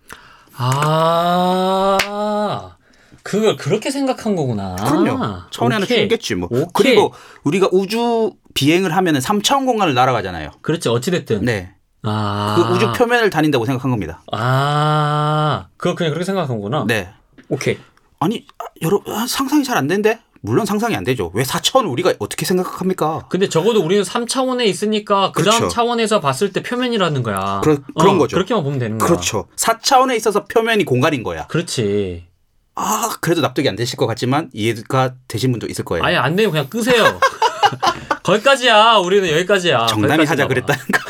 아, 그걸 그렇게 생각한 거구나. 그럼요. 차원이 하나 오케이. 줄겠지 뭐. 오케이. 그리고 우리가 우주 비행을 하면은 삼 차원 공간을 날아가잖아요. 그렇지 어찌됐든. 네. 아, 그 우주 표면을 다닌다고 생각한 겁니다. 아, 그거 그냥 그렇게 생각한 거구나. 네. 오케이. 아니, 여러분 상상이 잘 안 되는데? 물론 상상이 안 되죠. 왜 사 차원을 우리가 어떻게 생각합니까? 근데 적어도 우리는 삼 차원에 있으니까 그 다음 그렇죠. 차원에서 봤을 때 표면이라는 거야. 그러, 그런 어, 거죠. 그렇게만 보면 되는 거야. 그렇죠. 사 차원에 있어서 표면이 공간인 거야. 그렇지. 아, 그래도 납득이 안 되실 것 같지만 이해가 되신 분도 있을 거예요. 아예 안 되면 그냥 끄세요. 거기까지야. 우리는 여기까지야. 정남이 거기까지 하자 봐봐. 그랬다는 거.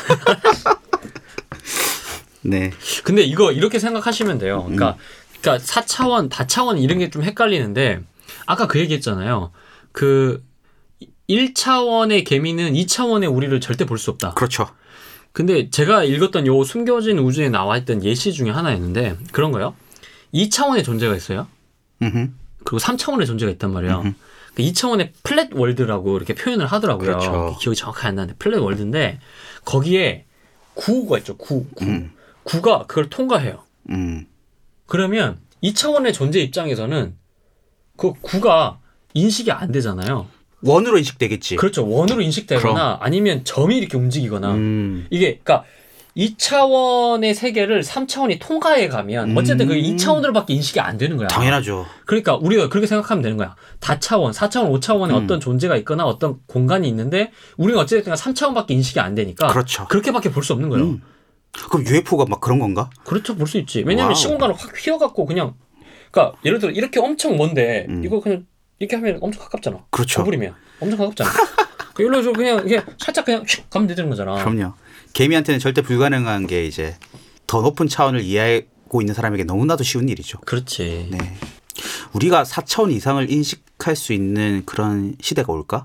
네. 근데 이거 이렇게 생각하시면 돼요. 그러니까, 음. 그러니까 사 차원, 다차원 이런 게 좀 헷갈리는데 아까 그 얘기했잖아요. 그 일 차원의 개미는 이 차원의 우리를 절대 볼 수 없다. 그렇죠. 근데 제가 읽었던 요 숨겨진 우주에 나와 있던 예시 중에 하나였는데 그런 거요. 이 차원의 존재가 있어요. 음흠. 그리고 삼 차원의 존재가 있단 말이에요. 음흠. 이 차원의 플랫 월드라고 이렇게 표현을 하더라고요. 그렇죠. 기억이 정확하게 안 나는데 플랫 월드인데 거기에 구가 있죠. 구. 구. 음. 구가 그걸 통과해요. 음. 그러면 이 차원의 존재 입장에서는 그 구가 인식이 안 되잖아요. 원으로 인식되겠지. 그렇죠. 원으로 인식되거나 아니면 점이 이렇게 움직이거나 음. 이게 그러니까 이 차원의 세계를 삼 차원이 통과해 가면 어쨌든 그 이 차원으로밖에 인식이 안 되는 거야. 당연하죠. 그러니까 우리가 그렇게 생각하면 되는 거야. 다차원, 사차원, 오차원에 음. 어떤 존재가 있거나 어떤 공간이 있는데 우리는 어쨌든 삼 차원밖에 인식이 안 되니까 그렇죠. 그렇게밖에 볼 수 없는 거예요. 음. 그럼 유에프오가 막 그런 건가? 그렇죠. 볼 수 있지. 왜냐하면 와우. 시공간을 확 휘어갖고 그냥 그러니까 예를 들어 이렇게 엄청 먼데 음. 이거 그냥 이렇게 하면 엄청 가깝잖아. 그렇죠. 거부리면 엄청 가깝잖아. 이리로 그냥 이게 살짝 그냥 슉 가면 되는 거잖아. 그럼요. 개미한테는 절대 불가능한 게 이제 더 높은 차원을 이해하고 있는 사람에게 너무나도 쉬운 일이죠. 그렇지. 네. 우리가 사 차원 이상을 인식할 수 있는 그런 시대가 올까?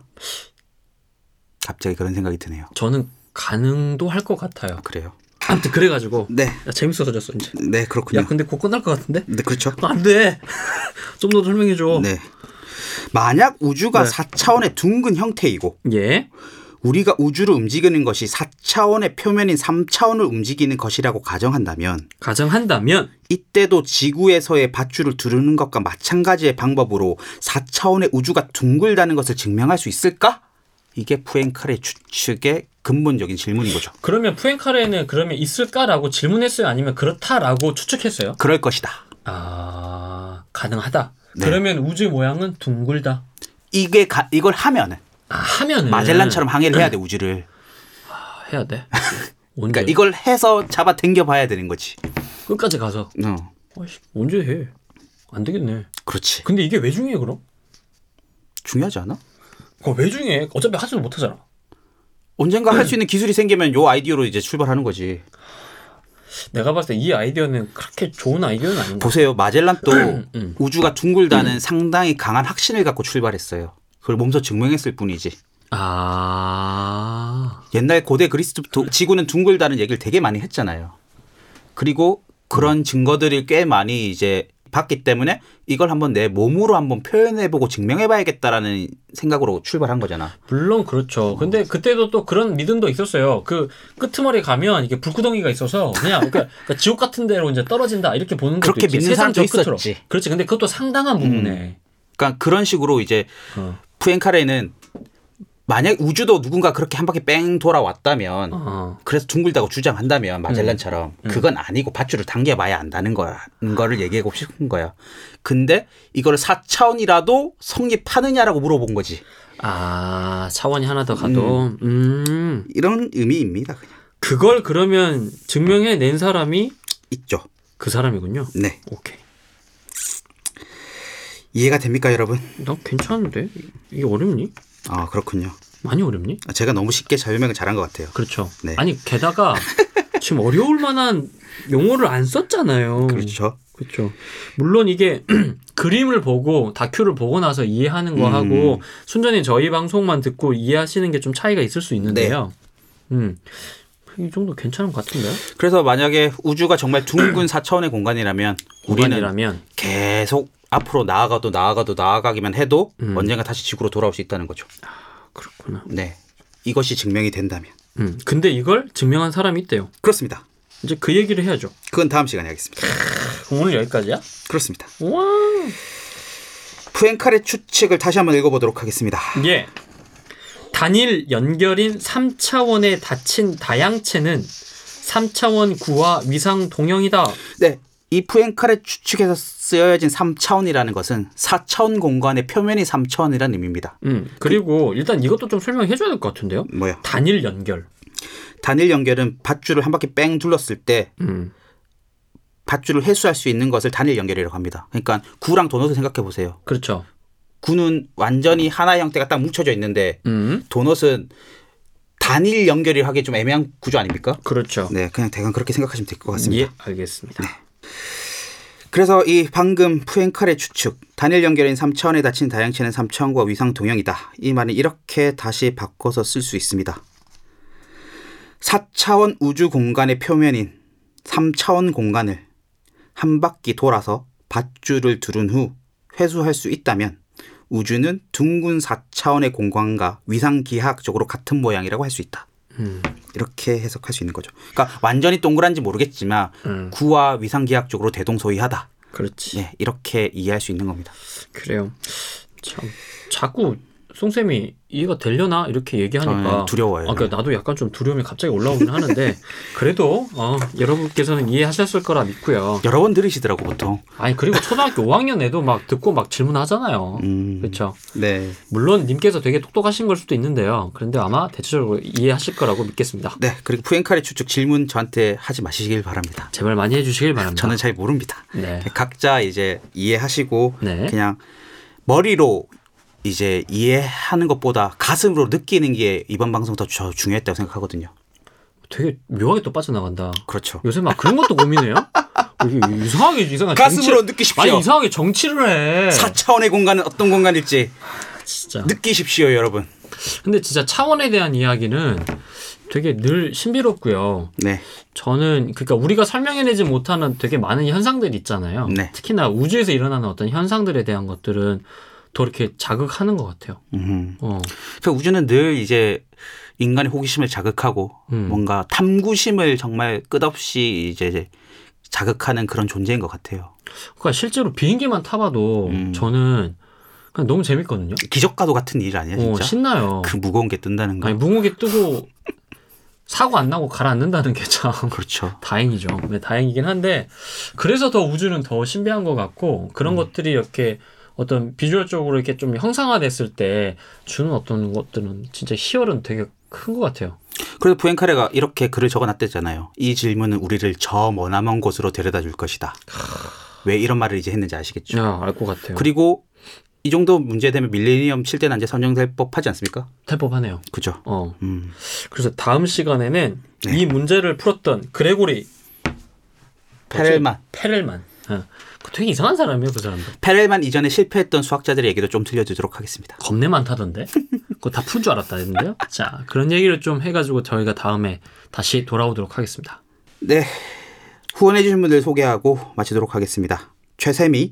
갑자기 그런 생각이 드네요. 저는 가능도 할 것 같아요. 그래요. 아무튼 그래가지고 네. 야, 재밌어졌어 이제. 네, 그렇군요. 야 근데 곧 끝날 것 같은데? 네, 그렇죠. 안 돼. 좀 더 설명해 줘. 네. 만약 우주가 네. 사 차원의 둥근 형태이고 예. 우리가 우주를 움직이는 것이 사 차원의 표면인 삼 차원을 움직이는 것이라고 가정한다면 가정한다면 이때도 지구에서의 밧줄을 두르는 것과 마찬가지의 방법으로 사 차원의 우주가 둥글다는 것을 증명할 수 있을까? 이게 푸엔카레 추측의 근본적인 질문인 거죠. 그러면 푸엔카레는 그러면 있을까라고 질문했어요? 아니면 그렇다라고 추측했어요? 그럴 것이다. 아 가능하다. 네. 그러면 우주의 모양은 둥글다. 이게 가, 이걸 하면은 아 하면은 마젤란처럼 항해를 해야 돼 우주를. 아, 해야 돼. 언제? 그러니까 이걸 해서 잡아 당겨 봐야 되는 거지. 끝까지 가서. 어, 아이씨, 언제 해? 안 되겠네. 그렇지. 근데 이게 왜 중요해 그럼? 중요하지 않아? 그거 왜 중요해? 어차피 하지도 못하잖아. 언젠가 할 수 있는 기술이 생기면 요 아이디어로 이제 출발하는 거지. 내가 봤을 때 이 아이디어는 그렇게 좋은 아이디어는 아닌 것 같아. 보세요. 마젤란도 음. 우주가 둥글다는 상당히 강한 확신을 갖고 출발했어요. 그걸 몸소 증명했을 뿐이지. 아 옛날 고대 그리스부터 지구는 둥글다는 얘기를 되게 많이 했잖아요. 그리고 그런 증거들이 꽤 많이 이제 봤기 때문에 이걸 한번 내 몸으로 한번 표현해보고 증명해봐야겠다라는 생각으로 출발한 거잖아. 물론 그렇죠. 근데 그때도 또 그런 믿음도 있었어요. 그 끄트머리 가면 이게 불구덩이가 있어서 그냥 그러니까, 그러니까 지옥 같은 데로 이제 떨어진다 이렇게 보는 것도 그렇게 있지. 믿는 세상 사람도 저 끝으로. 있었지. 그렇지. 근데 그것도 상당한 부분에. 그러니까 그런 식으로 이제 어. 푸엔카레는 만약 우주도 누군가 그렇게 한 바퀴 뺑 돌아왔다면 어. 그래서 둥글다고 주장한다면 마젤란처럼 음. 그건 아니고 밧줄을 당겨봐야 안다는 거라는 거를 얘기하고 싶은 거야. 근데 이거를 사 차원이라도 성립하느냐라고 물어본 거지. 아 차원이 하나 더 가도. 음. 음. 이런 의미입니다. 그냥. 그걸 그러면 증명해낸 사람이 있죠. 그 사람이군요. 네. 오케이. 이해가 됩니까 여러분? 나 괜찮은데? 이게 어렵니? 아 그렇군요. 많이 어렵니? 제가 너무 쉽게 설명을 잘한 것 같아요. 그렇죠. 네. 아니 게다가 지금 어려울 만한 용어를 안 썼잖아요. 그렇죠. 그렇죠. 물론 이게 그림을 보고 다큐를 보고 나서 이해하는 거하고 음. 순전히 저희 방송만 듣고 이해하시는 게 좀 차이가 있을 수 있는데요. 네. 음. 이 정도 괜찮은 것 같은데요? 그래서 만약에 우주가 정말 둥근 사 차원의 공간이라면 우리는 계속 앞으로 나아가도 나아가도 나아가기만 해도 음. 언젠가 다시 지구로 돌아올 수 있다는 거죠. 아, 그렇구나. 네, 이것이 증명이 된다면. 음. 근데 이걸 증명한 사람이 있대요. 그렇습니다. 이제 그 얘기를 해야죠. 그건 다음 시간에 하겠습니다. 오늘 여기까지야? 그렇습니다. 와. 푸엔칼의 추측을 다시 한번 읽어보도록 하겠습니다. 예. 단일 연결인 삼 차원에 닫힌 다양체는 삼 차원 구와 위상 동형이다. 네. 이 푸엔칼의 추측에서 쓰여진 삼 차원이라는 것은 사 차원 공간의 표면이 삼 차원이라는 의미입니다. 음, 그리고 그, 일단 이것도 좀 설명해 줘야 될 것 같은데요. 뭐요? 단일 연결. 단일 연결은 밧줄을 한 바퀴 뺑 둘렀을 때 음. 밧줄을 회수할 수 있는 것을 단일 연결이라고 합니다. 그러니까 구랑 도넛을 생각해 보세요. 그렇죠. 구는 완전히 하나의 형태가 딱 뭉쳐져 있는데 음. 도넛은 단일 연결이 하기 좀 애매한 구조 아닙니까? 그렇죠. 네, 그냥 대강 그렇게 생각하시면 될 것 같습니다. 예, 알겠습니다. 네. 그래서 이 방금 푸엔칼의 추측, 단일 연결인 삼 차원에 닫힌 다양체는 삼 차원과 위상 동형이다. 이 말은 이렇게 다시 바꿔서 쓸 수 있습니다. 사 차원 우주 공간의 표면인 삼 차원 공간을 한 바퀴 돌아서 밧줄을 두른 후 회수할 수 있다면 우주는 둥근 사 차원의 공간과 위상기하학적으로 같은 모양이라고 할 수 있다. 음. 이렇게 해석할 수 있는 거죠. 그러니까 완전히 동그란지 모르겠지만 음. 구와 위상기하학적으로 대동소이하다. 그렇지. 네, 이렇게 이해할 수 있는 겁니다. 그래요. 참 자꾸 송쌤이 이해가 되려나 이렇게 얘기하니까 두려워요. 아, 그러니까 나도 약간 좀 두려움이 갑자기 올라오긴 하는데 그래도 어, 여러분께서는 이해하셨을 거라 믿고요. 여러 번 들으시더라고 보통. 아니 그리고 초등학교 오 학년 애도 막 듣고 막 질문하잖아요. 음, 그렇죠. 네. 물론 님께서 되게 똑똑하신 걸 수도 있는데요. 그런데 아마 대체적으로 이해하실 거라고 믿겠습니다. 네. 그리고 푸엔칼의 추측 질문 저한테 하지 마시길 바랍니다. 제발 많이 해주시길 바랍니다. 저는 잘 모릅니다. 네. 각자 이제 이해하시고 네. 그냥 머리로 이제 이해하는 것보다 가슴으로 느끼는 게 이번 방송 더 중요했다고 생각하거든요. 되게 묘하게 또 빠져나간다. 그렇죠. 요새 막 그런 것도 고민해요? 이상하게 이상하게 가슴으로 정치... 느끼십시오. 아니 이상하게 정치를 해. 사 차원의 공간은 어떤 공간일지 아, 진짜 느끼십시오, 여러분. 근데 진짜 차원에 대한 이야기는 되게 늘 신비롭고요. 네. 저는 그러니까 우리가 설명해내지 못하는 되게 많은 현상들이 있잖아요. 네. 특히나 우주에서 일어나는 어떤 현상들에 대한 것들은 더 이렇게 자극하는 것 같아요. 음. 어. 그러니까 우주는 늘 이제 인간의 호기심을 자극하고 음. 뭔가 탐구심을 정말 끝없이 이제 자극하는 그런 존재인 것 같아요. 그러니까 실제로 비행기만 타봐도 음. 저는 그냥 너무 재밌거든요. 기적과도 같은 일 아니야 진짜? 어, 신나요. 그 무거운 게 뜬다는 거. 아니 무거운 게 뜨고 사고 안 나고 가라앉는다는 게 참 그렇죠. 다행이죠. 네, 다행이긴 한데 그래서 더 우주는 더 신비한 것 같고 그런 음. 것들이 이렇게 어떤 비주얼적으로 이렇게 좀 형상화됐을 때 주는 어떤 것들은 진짜 희열은 되게 큰 것 같아요. 그래서 푸엔카레가 이렇게 글을 적어놨댔잖아요. 이 질문은 우리를 저 머나먼 곳으로 데려다 줄 것이다. 왜 이런 말을 이제 했는지 아시겠죠? 아, 알 것 같아요. 그리고 이 정도 문제되면 밀레니엄 칠 대 난제 선정될 법하지 않습니까? 될 법하네요. 그죠. 어. 음. 그래서 다음 시간에는 네. 이 문제를 풀었던 그레고리 페렐만. 페렐만. 어. 되게 이상한 사람이에요, 그 사람도. 페렐만 이전에 실패했던 수학자들의 얘기도 좀 들려주도록 하겠습니다. 겁내 많다던데? 그거 다 푼 줄 알았다 했는데요. 자, 그런 얘기를 좀 해가지고 저희가 다음에 다시 돌아오도록 하겠습니다. 네. 후원해주신 분들 소개하고 마치도록 하겠습니다. 최세미,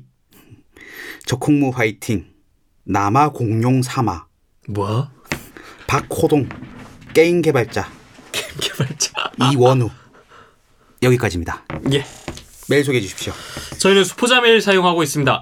적콩무 화이팅, 남아 공룡 삼아, 뭐? 박호동, 게임 개발자, 게임 개발자, 이원우. 여기까지입니다. 예. 메일 소개해 주십시오. 저희는 수포자 메일 사용하고 있습니다.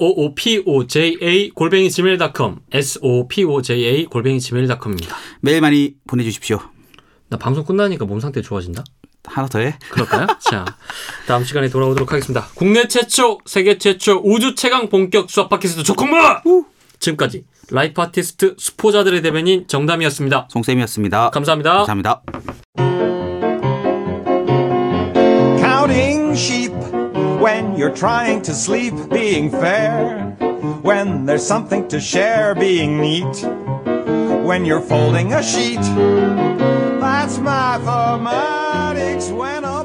스오오피오제이 골뱅이 지메일 닷컴 스오오피오제이 골뱅이 지메일 닷컴입니다. 메일 많이 보내주십시오. 나 방송 끝나니까 몸 상태 좋아진다? 하나 더 해? 그럴까요? 자, 다음 시간에 돌아오도록 하겠습니다. 국내 최초, 세계 최초 우주 최강 본격 수학 팟캐스트 조콩무! 지금까지 라이프 아티스트 수포자들의 대변인 정담이었습니다. 송쌤이었습니다. 감사합니다. 감사합니다. Counting sheep when you're trying to sleep, being fair when there's something to share, being neat when you're folding a sheet. That's mathematics when